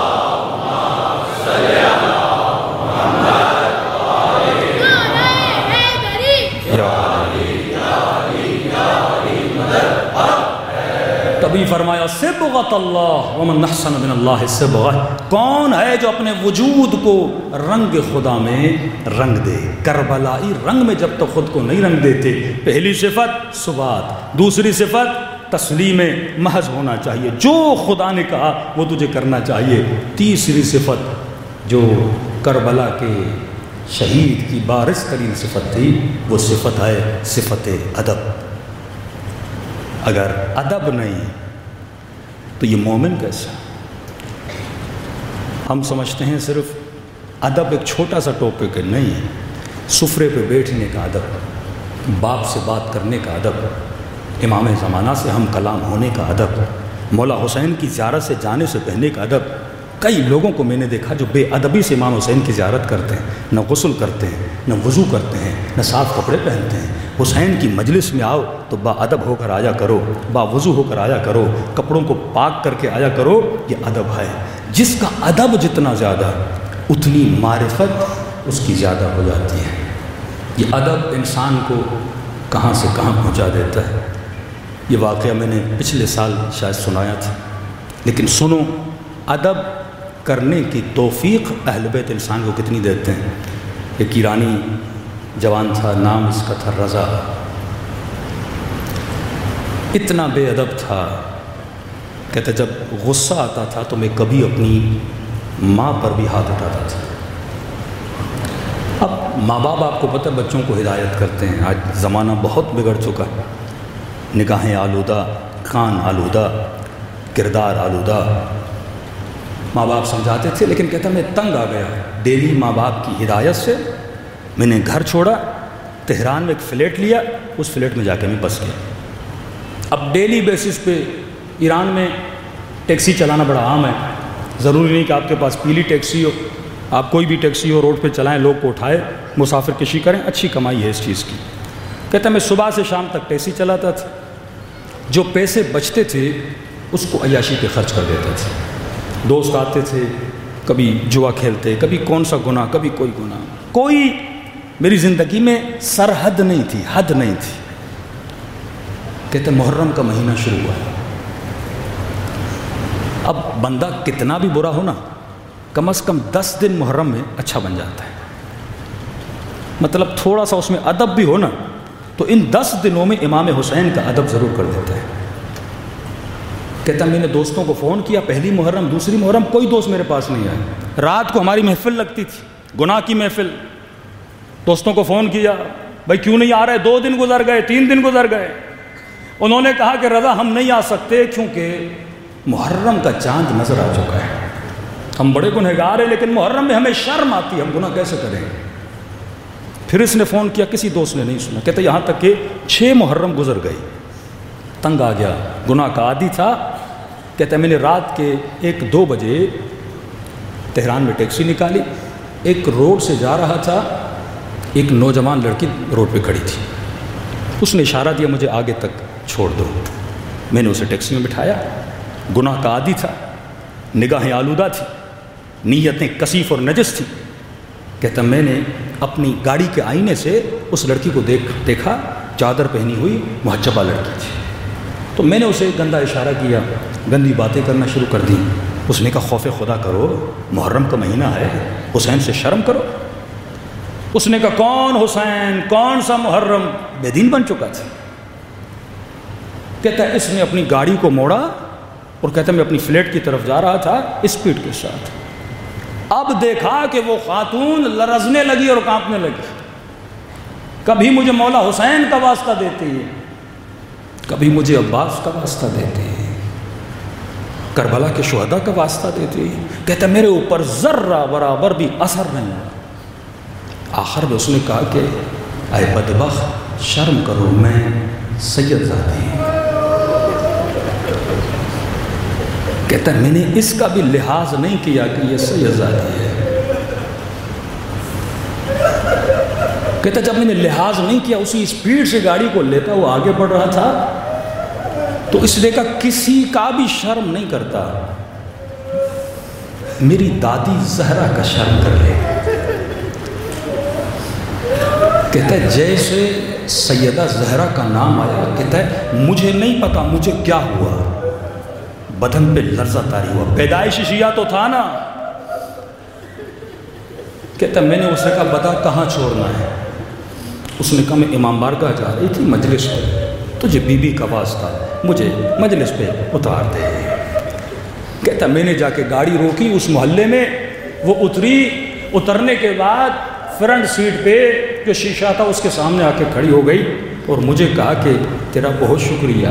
تبھی فرمایا صبغۃ اللہ ومن احسن من اللہ صبغہ، کون ہے جو اپنے وجود کو رنگ خدا میں رنگ دے؟ کربلائی رنگ میں جب تک خود کو نہیں رنگ دیتے۔ پہلی صفت ثبات، دوسری صفت تسلیم محض ہونا چاہیے، جو خدا نے کہا وہ تجھے کرنا چاہیے۔ تیسری صفت جو کربلا کے شہید کی بارز ترین صفت تھی وہ صفت ہے صفت ادب۔ اگر ادب نہیں تو یہ مومن کیسا؟ ہم سمجھتے ہیں صرف ادب ایک چھوٹا سا ٹاپک ہے، نہیں ہے۔ سفرے پہ بیٹھنے کا ادب، باپ سے بات کرنے کا ادب، امام زمانہ سے ہم کلام ہونے کا ادب، مولا حسین کی زیارت سے جانے سے پہلے کا ادب۔ کئی لوگوں کو میں نے دیکھا جو بے ادبی سے امام حسین کی زیارت کرتے ہیں، نہ غسل کرتے ہیں، نہ وضو کرتے ہیں، نہ صاف کپڑے پہنتے ہیں۔ حسین کی مجلس میں آؤ تو با ادب ہو کر آیا کرو، با وضو ہو کر آیا کرو، کپڑوں کو پاک کر کے آیا کرو، یہ ادب ہے۔ جس کا ادب جتنا زیادہ اتنی معرفت اس کی زیادہ ہو جاتی ہے۔ یہ ادب انسان کو کہاں سے کہاں پہنچا دیتا ہے۔ یہ واقعہ میں نے پچھلے سال شاید سنایا تھا، لیکن سنو ادب کرنے کی توفیق اہل بیت انسان کو کتنی دیتے ہیں۔ ایک ایرانی جوان تھا، نام اس کا تھا رضا، اتنا بے ادب تھا، کہتا جب غصہ آتا تھا تو میں کبھی اپنی ماں پر بھی ہاتھ اٹھاتا تھا۔ اب ماں باپ آپ کو پتہ بچوں کو ہدایت کرتے ہیں، آج زمانہ بہت بگڑ چکا ہے، نگاہیں آلودہ، کان آلودہ، کردار آلودہ۔ ماں باپ سمجھاتے تھے لیکن کہتا میں تنگ آ گیا ڈیلی ماں باپ کی ہدایت سے، میں نے گھر چھوڑا، تہران میں ایک فلیٹ لیا، اس فلیٹ میں جا کے میں بس گیا۔ اب ڈیلی بیسس پہ ایران میں ٹیکسی چلانا بڑا عام ہے، ضروری نہیں کہ آپ کے پاس پیلی ٹیکسی ہو، آپ کوئی بھی ٹیکسی ہو روڈ پہ چلائیں، لوگ کو اٹھائے، مسافر کشی کریں، اچھی کمائی ہے اس چیز کی۔ کہتا میں صبح سے شام تک ٹیکسی چلاتا تھا، جو پیسے بچتے تھے اس کو عیاشی پہ خرچ کر دیتا تھا۔ دوست آتے تھے، کبھی جوا کھیلتے، کبھی کون سا گناہ، کبھی کوئی گناہ، کوئی میری زندگی میں سرحد نہیں تھی، حد نہیں تھی۔ کہتے محرم کا مہینہ شروع ہوا، اب بندہ کتنا بھی برا ہو نا، کم از کم دس دن محرم میں اچھا بن جاتا ہے، مطلب تھوڑا سا اس میں ادب بھی ہو نا، تو ان دس دنوں میں امام حسین کا ادب ضرور کر دیتا ہے۔ کہتا میں نے دوستوں کو فون کیا، پہلی محرم دوسری محرم کوئی دوست میرے پاس نہیں آیا، رات کو ہماری محفل لگتی تھی، گناہ کی محفل، دوستوں کو فون کیا بھائی کیوں نہیں آ رہے، دو دن گزر گئے، تین دن گزر گئے، انہوں نے کہا کہ رضا ہم نہیں آ سکتے کیونکہ محرم کا چاند نظر آ چکا ہے، ہم بڑے گنہگار ہیں لیکن محرم میں ہمیں شرم آتی ہے، ہم گناہ کیسے کریں۔ پھر اس نے فون کیا، کسی دوست نے نہیں سنا، کہتا یہاں تک کہ چھ محرم گزر گئی، تنگ آ گیا، گناہ کا عادی تھا۔ کہتا میں نے رات کے ایک دو بجے تہران میں ٹیکسی نکالی، ایک روڈ سے جا رہا تھا، ایک نوجوان لڑکی روڈ پہ کھڑی تھی، اس نے اشارہ دیا مجھے آگے تک چھوڑ دو، میں نے اسے ٹیکسی میں بٹھایا، گناہ کا عادی تھا، نگاہیں آلودہ تھی، نیتیں کثیف اور نجس تھی۔ کہتا میں نے اپنی گاڑی کے آئینے سے اس لڑکی کو دیکھ دیکھا چادر پہنی ہوئی محجبہ لڑکی تھی، تو میں نے اسے گندا اشارہ کیا، گندی باتیں کرنا شروع کر دیں۔ اس نے کہا خوف خدا کرو، محرم کا مہینہ ہے، حسین سے شرم کرو۔ اس نے کہا کون حسین، کون سا محرم، بے دین بن چکا تھا۔ کہتا ہے اس نے اپنی گاڑی کو موڑا اور کہتا ہے میں اپنی فلیٹ کی طرف جا رہا تھا اسپیڈ کے ساتھ، اب دیکھا کہ وہ خاتون لرزنے لگی اور کانپنے لگی، کبھی مجھے مولا حسین کا واسطہ دیتی ہے، کبھی مجھے عباس کا واسطہ دیتی، کربلا کے شہداء کا واسطہ دیتی، کہتا میرے اوپر ذرہ برابر بھی اثر نہیں ہوا۔ آخر میں اس نے کہا کہ اے بدبخت شرم کرو، میں سید زادی ہوں۔ کہتا میں نے اس کا بھی لحاظ نہیں کیا کہ یہ سید زادی ہے۔ کہتا جب میں نے لحاظ نہیں کیا، اسی اسپیڈ سے گاڑی کو لیتا وہ آگے بڑھ رہا تھا، تو اس نے کہا کسی کا بھی شرم نہیں کرتا، میری دادی زہرا کا شرم کر لے۔ کہتا ہے جیسے سیدہ زہرا کا نام آیا، کہتا ہے مجھے نہیں پتا مجھے کیا ہوا، بدن پہ لرزہ طاری ہوا، پیدائشی شیعہ تو تھا نا۔ کہتا ہے میں نے اسے کہا بتا کہاں چھوڑنا ہے؟ اس نے کہا میں امام بارگاہ جا رہی تھی مجلس پہ، تجھے بی بی کا واسطہ مجھے مجلس پہ اتار دے۔ کہتا میں نے جا کے گاڑی روکی اس محلے میں، وہ اتری، اترنے کے بعد فرنٹ سیٹ پہ جو شیشہ تھا اس کے سامنے آ کے کھڑی ہو گئی اور مجھے کہا کہ تیرا بہت شکریہ،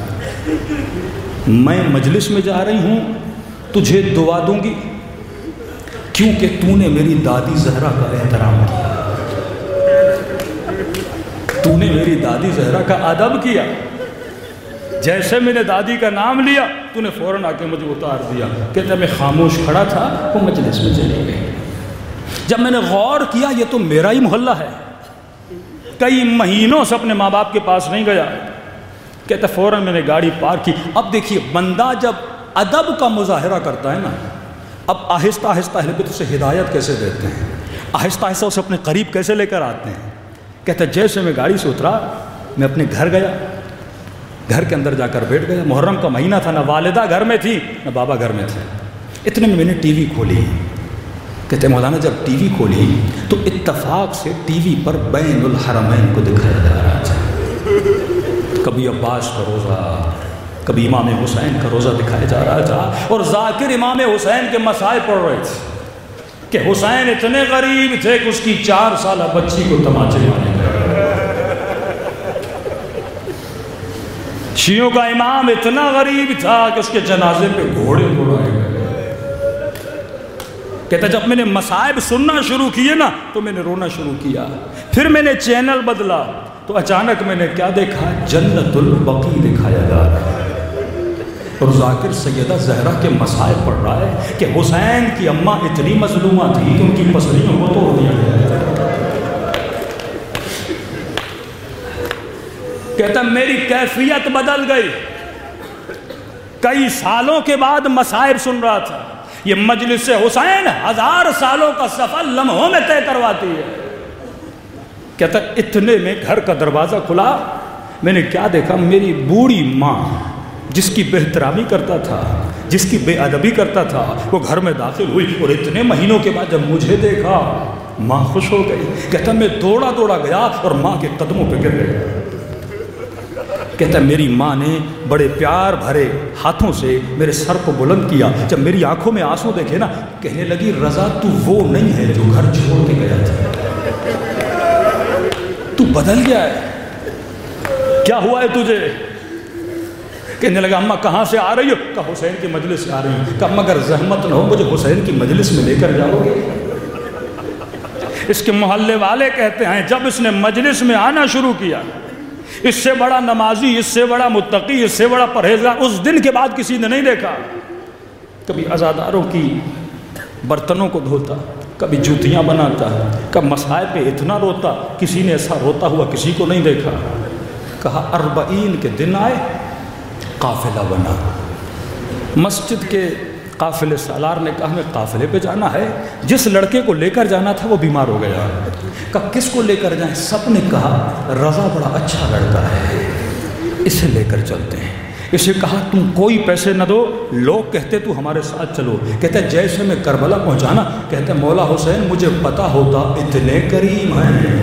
میں مجلس میں جا رہی ہوں، تجھے دعا دوں گی کیونکہ تو نے میری دادی زہرا کا احترام کیا، تو نے میری دادی زہرا کا ادب کیا، جیسے میں نے دادی کا نام لیا تو نے فوراً آ کے مجھے اتار دیا۔ کہتا میں خاموش کھڑا تھا، وہ مجلس میں چلی گئی۔ جب میں نے غور کیا یہ تو میرا ہی محلہ ہے، کئی مہینوں سے اپنے ماں باپ کے پاس نہیں گیا۔ کہتا فوراً میں نے گاڑی پارک کی۔ اب دیکھیے بندہ جب ادب کا مظاہرہ کرتا ہے نا، اب آہستہ آہستہ اہل بیت اسے ہدایت کیسے دیتے ہیں، آہستہ آہستہ اسے اپنے قریب کیسے لے کر آتے ہیں۔ کہتا جیسے میں گاڑی سے اترا میں اپنے گھر گیا، گھر کے اندر جا کر بیٹھ گیا۔ محرم کا مہینہ تھا، نہ والدہ گھر میں تھی نہ بابا گھر میں تھے۔ اتنے میں میں نے ٹی وی کھولی۔ کہتے مولانا جب ٹی وی کھولی تو اتفاق سے ٹی وی پر بین الحرمین کو دکھایا جا رہا تھا، کبھی عباس کا روزہ، کبھی امام حسین کا روزہ دکھایا جا رہا تھا، اور ذاکر امام حسین کے مسائل پڑھ رہے تھے کہ حسین اتنے غریب تھے کہ اس کی چار سالہ بچی کو تماچے مارے گئے، شیعوں کا امام اتنا غریب تھا کہ اس کے جنازے پہ گھوڑے دوڑائے گئے۔ کہتا جب میں نے مصائب سننا شروع کیے نا تو میں نے رونا شروع کیا۔ پھر میں نے چینل بدلا تو اچانک میں نے کیا دیکھا، جنت البقیع دکھایا جا رہا ہے، اور ذاکر سیدہ زہرا کے مصائب پڑھ رہا ہے کہ حسین کی اماں اتنی مظلومہ تھی کہ ان کی پسلیوں کو توڑ دیا گیا۔ کہتا میری کیفیت بدل گئی، کئی سالوں کے بعد مصائب سن رہا تھا۔ یہ مجلس حسین ہزار سالوں کا سفر لمحوں میں طے کرواتی ہے۔ کہتا اتنے میں گھر کا دروازہ کھلا، میں نے کیا دیکھا، میری بوڑھی ماں جس کی بے احترامی کرتا تھا، جس کی بے ادبی کرتا تھا، وہ گھر میں داخل ہوئی، اور اتنے مہینوں کے بعد جب مجھے دیکھا ماں خوش ہو گئی۔ کہتا میں دوڑا دوڑا گیا اور ماں کے قدموں پہ گر گیا۔ کہتا میری ماں نے بڑے پیار بھرے ہاتھوں سے میرے سر کو بلند کیا، جب میری آنکھوں میں آنسو دیکھے نا کہنے لگی رضا تو وہ نہیں ہے جو گھر چھوڑ کے گیا تھا، تو بدل گیا ہے، کیا ہوا ہے تجھے؟ کہنے لگا اماں کہاں سے آ رہی ہو؟ کہا حسین کی مجلس سے آ رہی ہوں۔ کہا مگر زحمت نہ ہو مجھے حسین کی مجلس میں لے کر جاؤ گے؟ اس کے محلے والے کہتے ہیں جب اس نے مجلس میں آنا شروع کیا، اس سے بڑا نمازی، اس سے بڑا متقی، اس سے بڑا پرہیزگار اس دن کے بعد کسی نے نہیں دیکھا۔ کبھی عزاداروں کی برتنوں کو دھوتا، کبھی جوتیاں بناتا، کبھی مسائل پہ اتنا روتا، کسی نے ایسا روتا ہوا کسی کو نہیں دیکھا۔ کہا اربعین کے دن آئے، قافلہ بنا، مسجد کے قافلے سالار نے کہا ہمیں قافلے پہ جانا ہے، جس لڑکے کو لے کر جانا تھا وہ بیمار ہو گیا۔ کہا کس کو لے کر جائیں؟ سب نے کہا رضا بڑا اچھا لڑکا ہے، اسے لے کر چلتے ہیں۔ اسے کہا تم کوئی پیسے نہ دو، لوگ کہتے تو ہمارے ساتھ چلو۔ کہتے جیسے میں کربلا پہنچانا، کہتے مولا حسین مجھے پتا ہوتا اتنے کریم ہیں،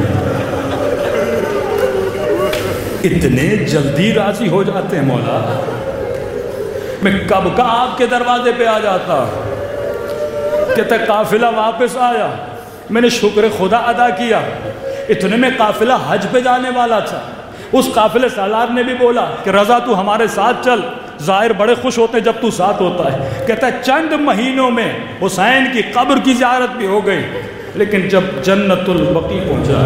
اتنے جلدی راضی ہو جاتے ہیں مولا، میں کب کا آپ کے دروازے پہ آ جاتا۔ کہتے قافلہ واپس آیا، میں نے شکر خدا ادا کیا۔ اتنے میں قافلہ حج پہ جانے والا تھا، اس قافلے سالار نے بھی بولا کہ رضا تو ہمارے ساتھ چل، ظاہر بڑے خوش ہوتے ہیں جب تو ساتھ ہوتا ہے۔ کہتا ہے چند مہینوں میں حسین کی قبر کی زیارت بھی ہو گئی، لیکن جب جنت البقیع پہنچا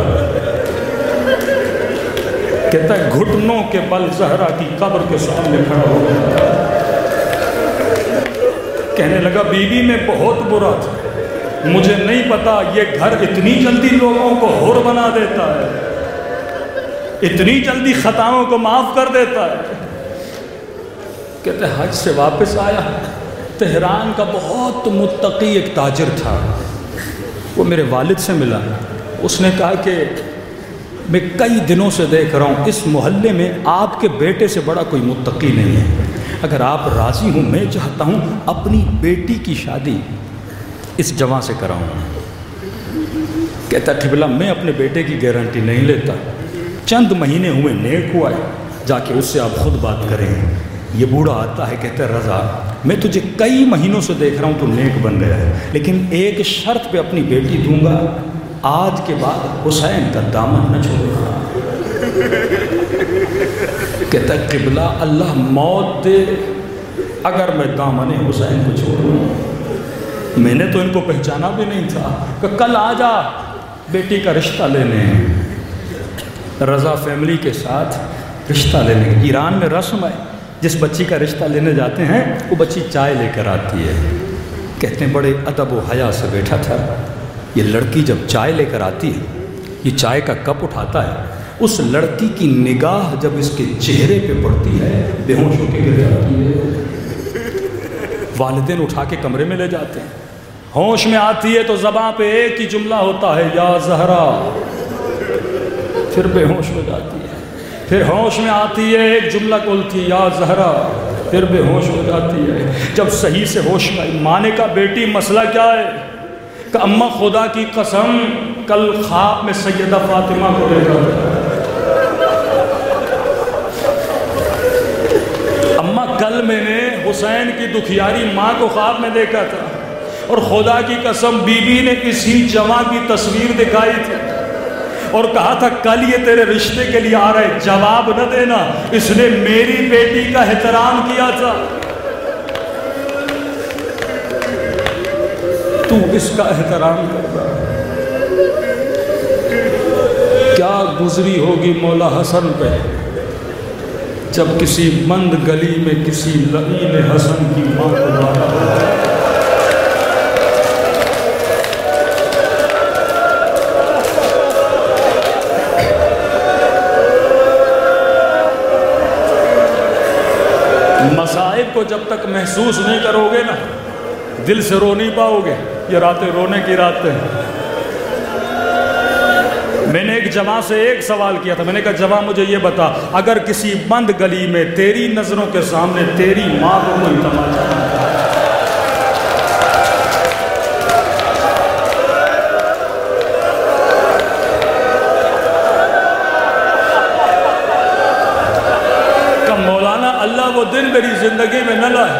کہتا ہے گھٹنوں کے بل زہرا کی قبر کے سامنے کھڑا ہو گیا، کہنے لگا بی بی میں بہت برا تھا، مجھے نہیں پتا یہ گھر اتنی جلدی لوگوں کو حر بنا دیتا ہے، اتنی جلدی خطاؤں کو معاف کر دیتا ہے۔ کہتے ہیں حج سے واپس آیا، تہران کا بہت متقی ایک تاجر تھا، وہ میرے والد سے ملا، اس نے کہا کہ میں کئی دنوں سے دیکھ رہا ہوں اس محلے میں آپ کے بیٹے سے بڑا کوئی متقی نہیں ہے، اگر آپ راضی ہوں میں چاہتا ہوں اپنی بیٹی کی شادی اس جوان سے کراؤں۔ کہتا قبلہ میں اپنے بیٹے کی گارنٹی نہیں لیتا، چند مہینے ہوئے نیک ہوا ہے، جا کے اس سے آپ خود بات کریں۔ یہ بوڑھا آتا ہے کہتا ہے رضا میں تجھے کئی مہینوں سے دیکھ رہا ہوں تو نیک بن گیا ہے، لیکن ایک شرط پہ اپنی بیٹی دوں گا، آج کے بعد حسین کا دامن نہ چھوڑنا۔ کہتا ہے قبلہ اللہ موت دے اگر میں دامن حسین کو چھوڑوں۔ میں نے تو ان کو پہچانا بھی نہیں تھا کہ کل آ جا بیٹی کا رشتہ لینے ہیں۔ رضا فیملی کے ساتھ رشتہ لینے کے ایران میں رسم ہے، جس بچی کا رشتہ لینے جاتے ہیں وہ بچی چائے لے کر آتی ہے، کہتے ہیں بڑے ادب و حیا سے بیٹھا تھا، یہ لڑکی جب چائے لے کر آتی ہے، یہ چائے کا کپ اٹھاتا ہے، اس لڑکی کی نگاہ جب اس کے چہرے پہ پڑتی ہے بے ہوش ہو کے گر جاتی ہے۔ والدین اٹھا کے کمرے میں لے جاتے ہیں، ہوش میں آتی ہے تو زباں پہ ایک ہی جملہ ہوتا ہے یا زہرا، پھر بے ہوش ہو جاتی ہے، پھر ہوش میں آتی ہے ایک جملہ بولتی ہے یا زہرا، پھر بے ہوش ہو جاتی ہے۔ جب صحیح سے ہوش میں آئی، ماں نے کہا بیٹی مسئلہ کیا ہے؟ کہ اماں خدا کی قسم کل خواب میں سیدہ فاطمہ کو دیکھا تھا، اماں کل میں نے حسین کی دکھیاری ماں کو خواب میں دیکھا تھا، اور خدا کی قسم بی بی نے اسی جوان کی تصویر دکھائی تھی اور کہا تھا کل یہ تیرے رشتے کے لیے آ رہے، جواب نہ دینا، اس نے میری بیٹی کا احترام کیا تھا، تو اس کا احترام کر رہا۔ کیا گزری ہوگی مولا حسن پہ جب کسی بند گلی میں کسی لعین حسن کی ماں کو مارا۔ مصائب کو جب تک محسوس نہیں کرو گے نا دل سے رو نہیں پاؤ گے، یہ راتیں رونے کی راتیں ہیں۔ میں نے ایک جوان سے ایک سوال کیا تھا، میں نے کہا جوان مجھے یہ بتا، اگر کسی بند گلی میں تیری نظروں کے سامنے تیری ماں کو کوئی تماشا کہ مولانا اللہ وہ دن میری زندگی میں نہ لائے۔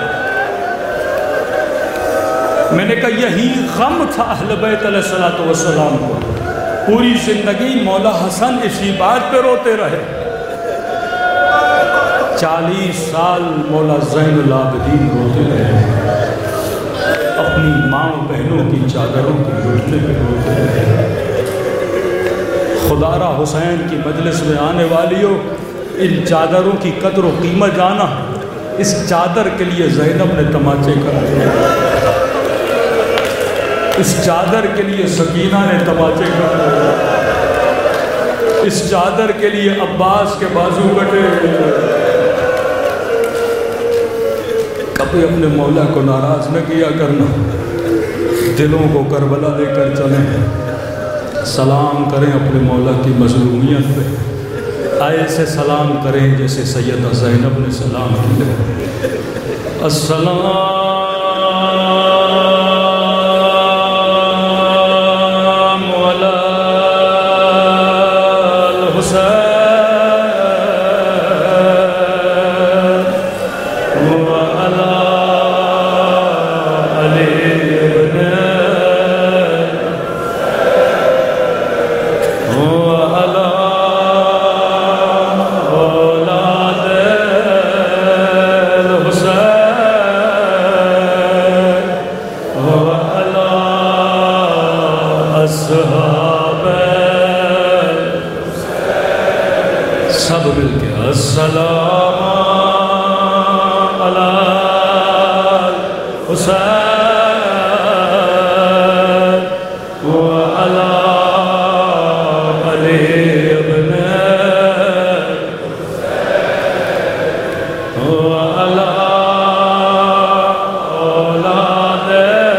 میں نے کہا یہی غم تھا اہل بیت علیہ الصلوۃ والسلام کو، پوری زندگی مولا حسن اسی بات پہ روتے رہے، چالیس سال مولا زین العابدین روتے رہے، اپنی ماں بہنوں کی چادروں کے لٹنے پہ روتے رہے۔ خدا را حسین کی مجلس میں آنے والیوں، ان چادروں کی قدر و قیمت جانا، اس چادر کے لیے زینب نے تماچے کر اس چادر کے لیے سکینہ نے تماچے کٹے، اس چادر کے لیے عباس کے بازو کٹے۔ کبھی اپنے مولا کو ناراض نہ کیا کرنا، دلوں کو کربلا لے کر چلیں، سلام کریں اپنے مولا کی مظلومیت پہ، ایسے سلام کریں جیسے سیدہ زینب نے سلام کیا۔ السلام سب مل کے السلام علی حسین و علی علی ابن حسین و علی اولاد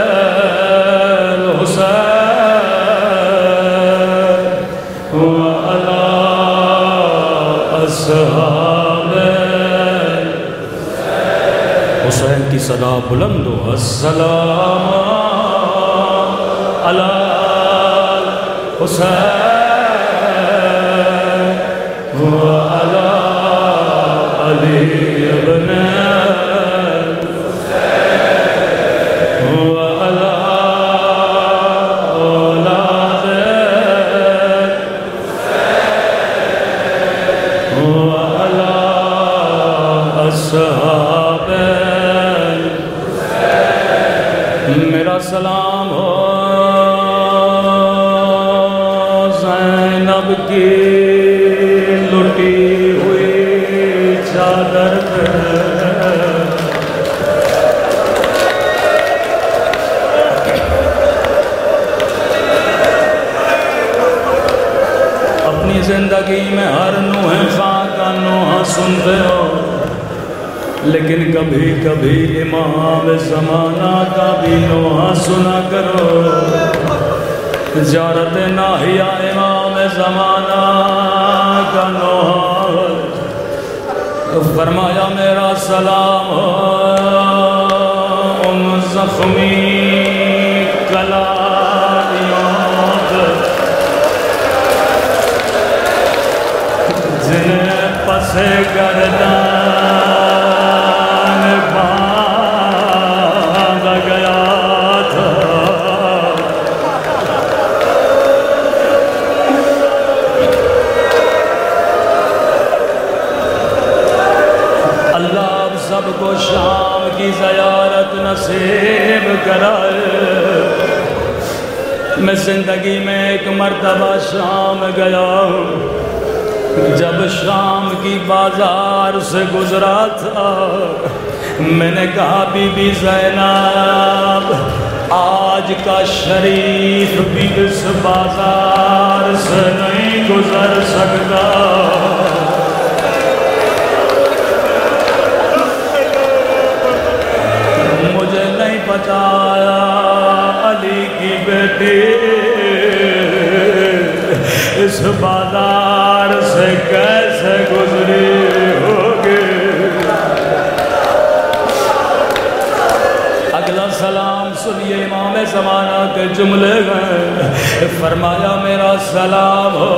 الحسین و علی اصحاب حسین کی صدا بلند ہو السلام علی حسین و علی علی ابن حسین و علی اولاد حسین و علی اصحاب میرا سلام ہو زینب کی لٹی ہوئی چادر پہ اپنی زندگی میں ہر نوح خواہ کا نوحہ سنتے ہو، لیکن کبھی کبھی امام زمانہ کا بھی نوحہ سنا کرو۔ زیارت ناہیہ امام زمانہ کا نوحہ، فرمایا میرا سلام ہو ان زخمی کلاریوں پہ جنہیں پس گردان باندھ گیا تھا۔ اللہ اب سب کو شام کی زیارت نصیب کرائے۔ میں زندگی میں ایک مرتبہ شام گیا ہوں، جب شام کی بازار سے گزرا تھا میں نے کہا بی بی زینب آج کا شریف بھی اس بازار سے نہیں گزر سکتا۔ مجھے نہیں پتا علی کی بیٹی اس بازار سے کیسے گزری ہوگی۔ اگلا سلام سنیے امام زمانہ کے جملے میں، فرمایا میرا سلام ہو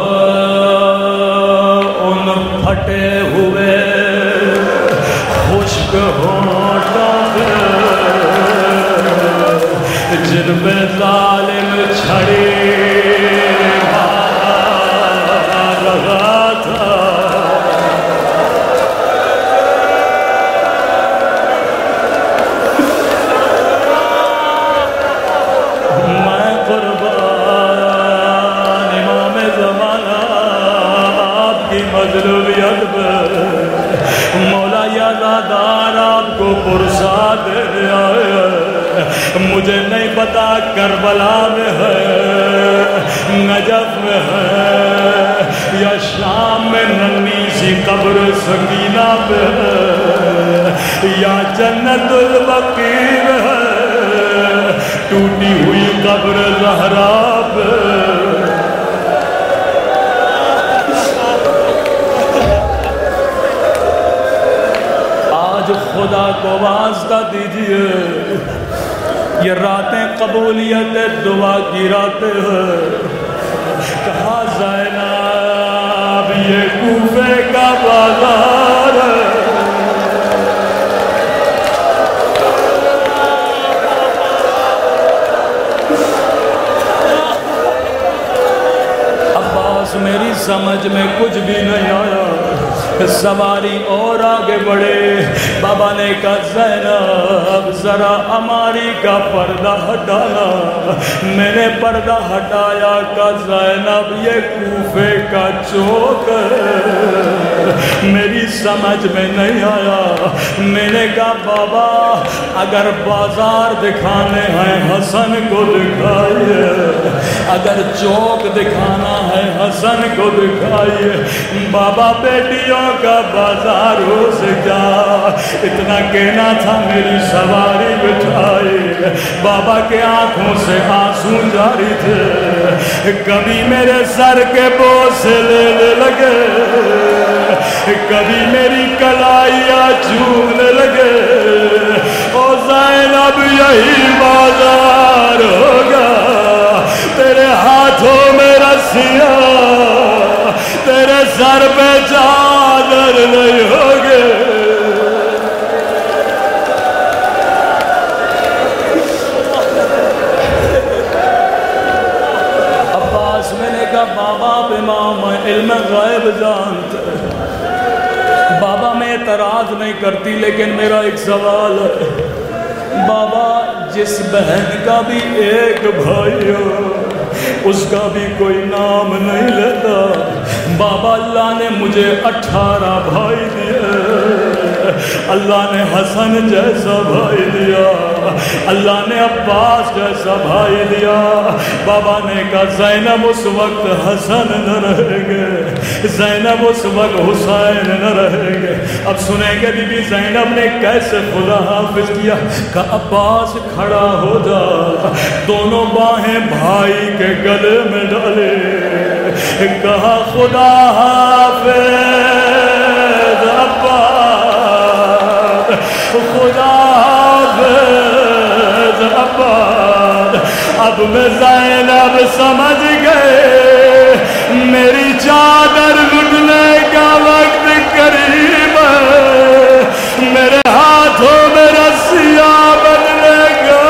ان پھٹے ہوئے خشک ہونٹوں پہ جن پہ ظالم چھڑی مولا یا زادار آپ کو پرسا دے آئے۔ مجھے نہیں پتا کربلا میں ہے، نجف میں ہے، یا شام میں ننھی سی قبر سکینہ پہ ہے، یا جنت البقیع میں ہے، ٹوٹی ہوئی قبر زہرا پہ۔ خدا کو واسطہ دیجئے، یہ راتیں قبولیت دعا کی راتیں ہیں۔ کہا زینب یہ کوفے کا بازار ہے، عباس میری سمجھ میں کچھ بھی نہیں آیا۔ سواری اور آگے بڑھے، بابا نے کہا زینب ذرا اماری کا پردہ ہٹانا۔ میں نے پردہ ہٹایا، کہا زینب یہ کوفے کا چوک ہے، میری سمجھ میں نہیں آیا۔ میں نے کہا بابا اگر بازار دکھانے ہیں حسن کو دکھائیے، اگر چوک دکھانا ہے حسن کو دکھائیے، بابا بیٹیوں کا بازار ہو سے کیا، اتنا کہنا تھا میری سواری بٹھائی۔ بابا کے آنکھوں سے آنسو جاری تھے، کبھی میرے سر کے بوجھ سے لینے لگے، کبھی میری کلائیاں چومنے لگے۔ او زینب یہی بازار ہوگا، تیرے ہاتھوں میں رسیاں، تیرے سر پہ چادر نہیں ہوگے۔ عباس میں نے کہا بابا امام علم غیب جانتے، بابا میں اعتراض نہیں کرتی لیکن میرا ایک سوال ہے، بابا جس بہن کا بھی ایک بھائی ہو اس کا بھی کوئی نام نہیں لیتا، بابا اللہ نے مجھے اٹھارہ بھائی دیے، اللہ نے حسن جیسا بھائی دیا، اللہ نے عباس جیسا بھائی دیا۔ بابا نے کہا زینب اس وقت حسن نہ رہیں گے، زینب اس وقت حسین نہ رہیں گے۔ اب سنیں گے بی بی زینب نے کیسے خدا حافظ کیا، کہ عباس کھڑا ہو جا، دونوں باہیں بھائی کے گلے میں ڈالے، کہا خدا حافظ عباس، خدا حافظ عباس۔ اب میں زینب سمجھ گئے میری چادر لٹنے کا وقت قریب ہے، میرے ہاتھوں میں رسیاں بدلے گا۔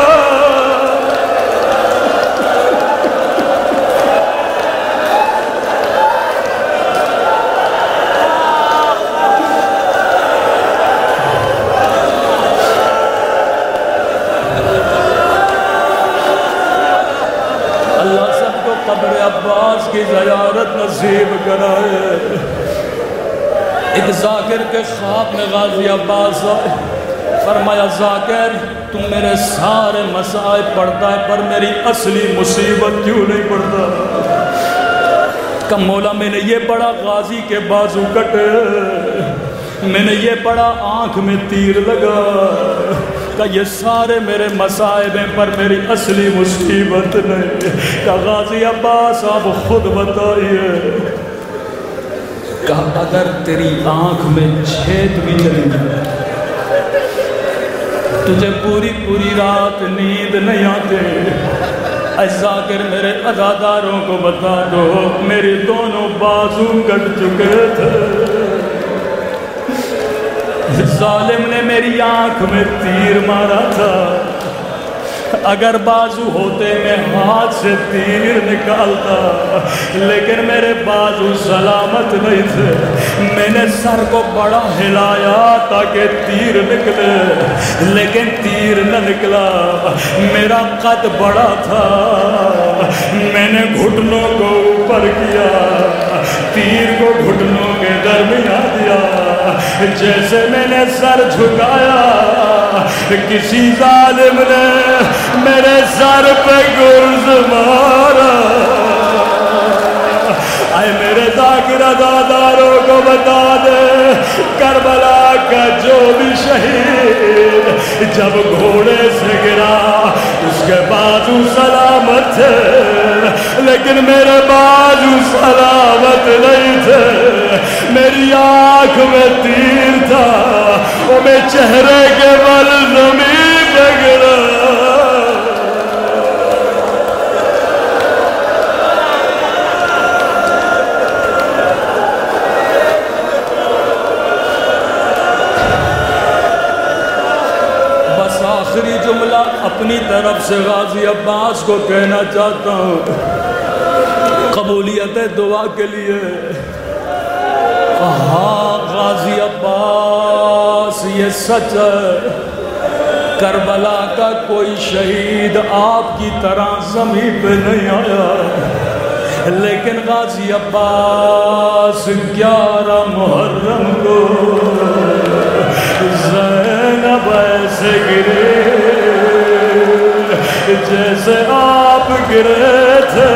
اللہ سب کو قبر عباس کی زیارت نصیب کرائے۔ ایک ذاکر کے خواب میں غازی عباس آئے، فرمایا ذاکر تم میرے سارے مسائب پڑھتا ہے پر میری اصلی مصیبت کیوں نہیں پڑھتا؟ کہ مولا میں نے یہ پڑھا غازی کے بازو کٹے، میں نے یہ پڑھا آنکھ میں تیر لگا، کہ یہ سارے میرے مسائب ہیں پر میری اصلی مصیبت نہیں۔ کہ غازی عباس آپ خود بتائیے، کہ اگر تیری آنکھ میں چھید بھی چلی جائے، تجھے پوری پوری رات نیند نہیں آتے، اے ذاکر میرے عزاداروں کو بتا دو میرے دونوں بازو کٹ چکے تھے، ظالم نے میری آنکھ میں تیر مارا تھا، اگر بازو ہوتے میں ہاتھ سے تیر نکالتا، لیکن میرے بازو سلامت نہیں تھے، میں نے سر کو بڑا ہلایا تاکہ تیر نکلے، لیکن تیر نہ نکلا، میرا قد بڑا تھا، میں نے گھٹنوں کو اوپر کیا، تیر کو گھٹنوں کے درمیان دیا، جیسے میں نے سر جھکایا کسی ظالم نے میرے سر پہ گرز مارا۔ اے میرے ذاکر عزاداروں کو بتا دے کربلا کا جو بھی شہید جب گھوڑے سے گرا اس کے بازو سلامت تھے، لیکن میرے بازو سلامت نہیں تھے، میری آنکھ میں تیر تھا، وہ میں چہرے کے بل زمین پہ گرا۔ بس آخری جملہ اپنی طرف سے غازی عباس کو کہنا چاہتا ہوں، قبولیت دعا کے لیے۔ ہاں یہ سچ ہے، کربلا کا کوئی شہید آپ کی طرح زمین پہ نہیں آیا، لیکن غازی عباس گیارہ محرم کو زینب ایسے گرے جیسے آپ گرے تھے۔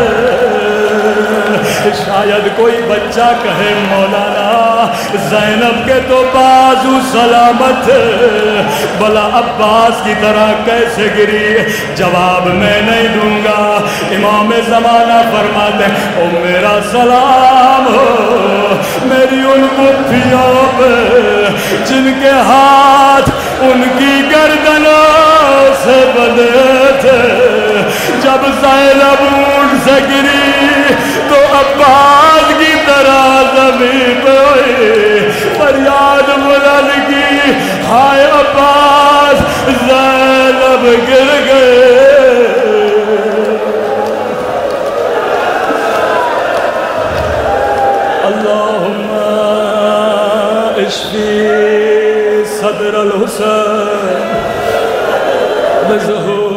شاید کوئی بچہ کہے مولانا زینب کے تو بازو سلامت، بلا عباس کی طرح کیسے گری؟ جواب میں نہیں دوں گا، امام زمانہ فرماتے او میرا سلام ہو میری ان مٹھیوں پہ جن کے ہاتھ ان کی گردنوں سے بندھے تھے۔ جب زینب اونٹ سے گری تو عباس کی طرح زمین پہ ہوئی، فریاد بلند کی ہائے عباس زینب گر گئے۔ اللہم اشفی صدر الحسین بظہور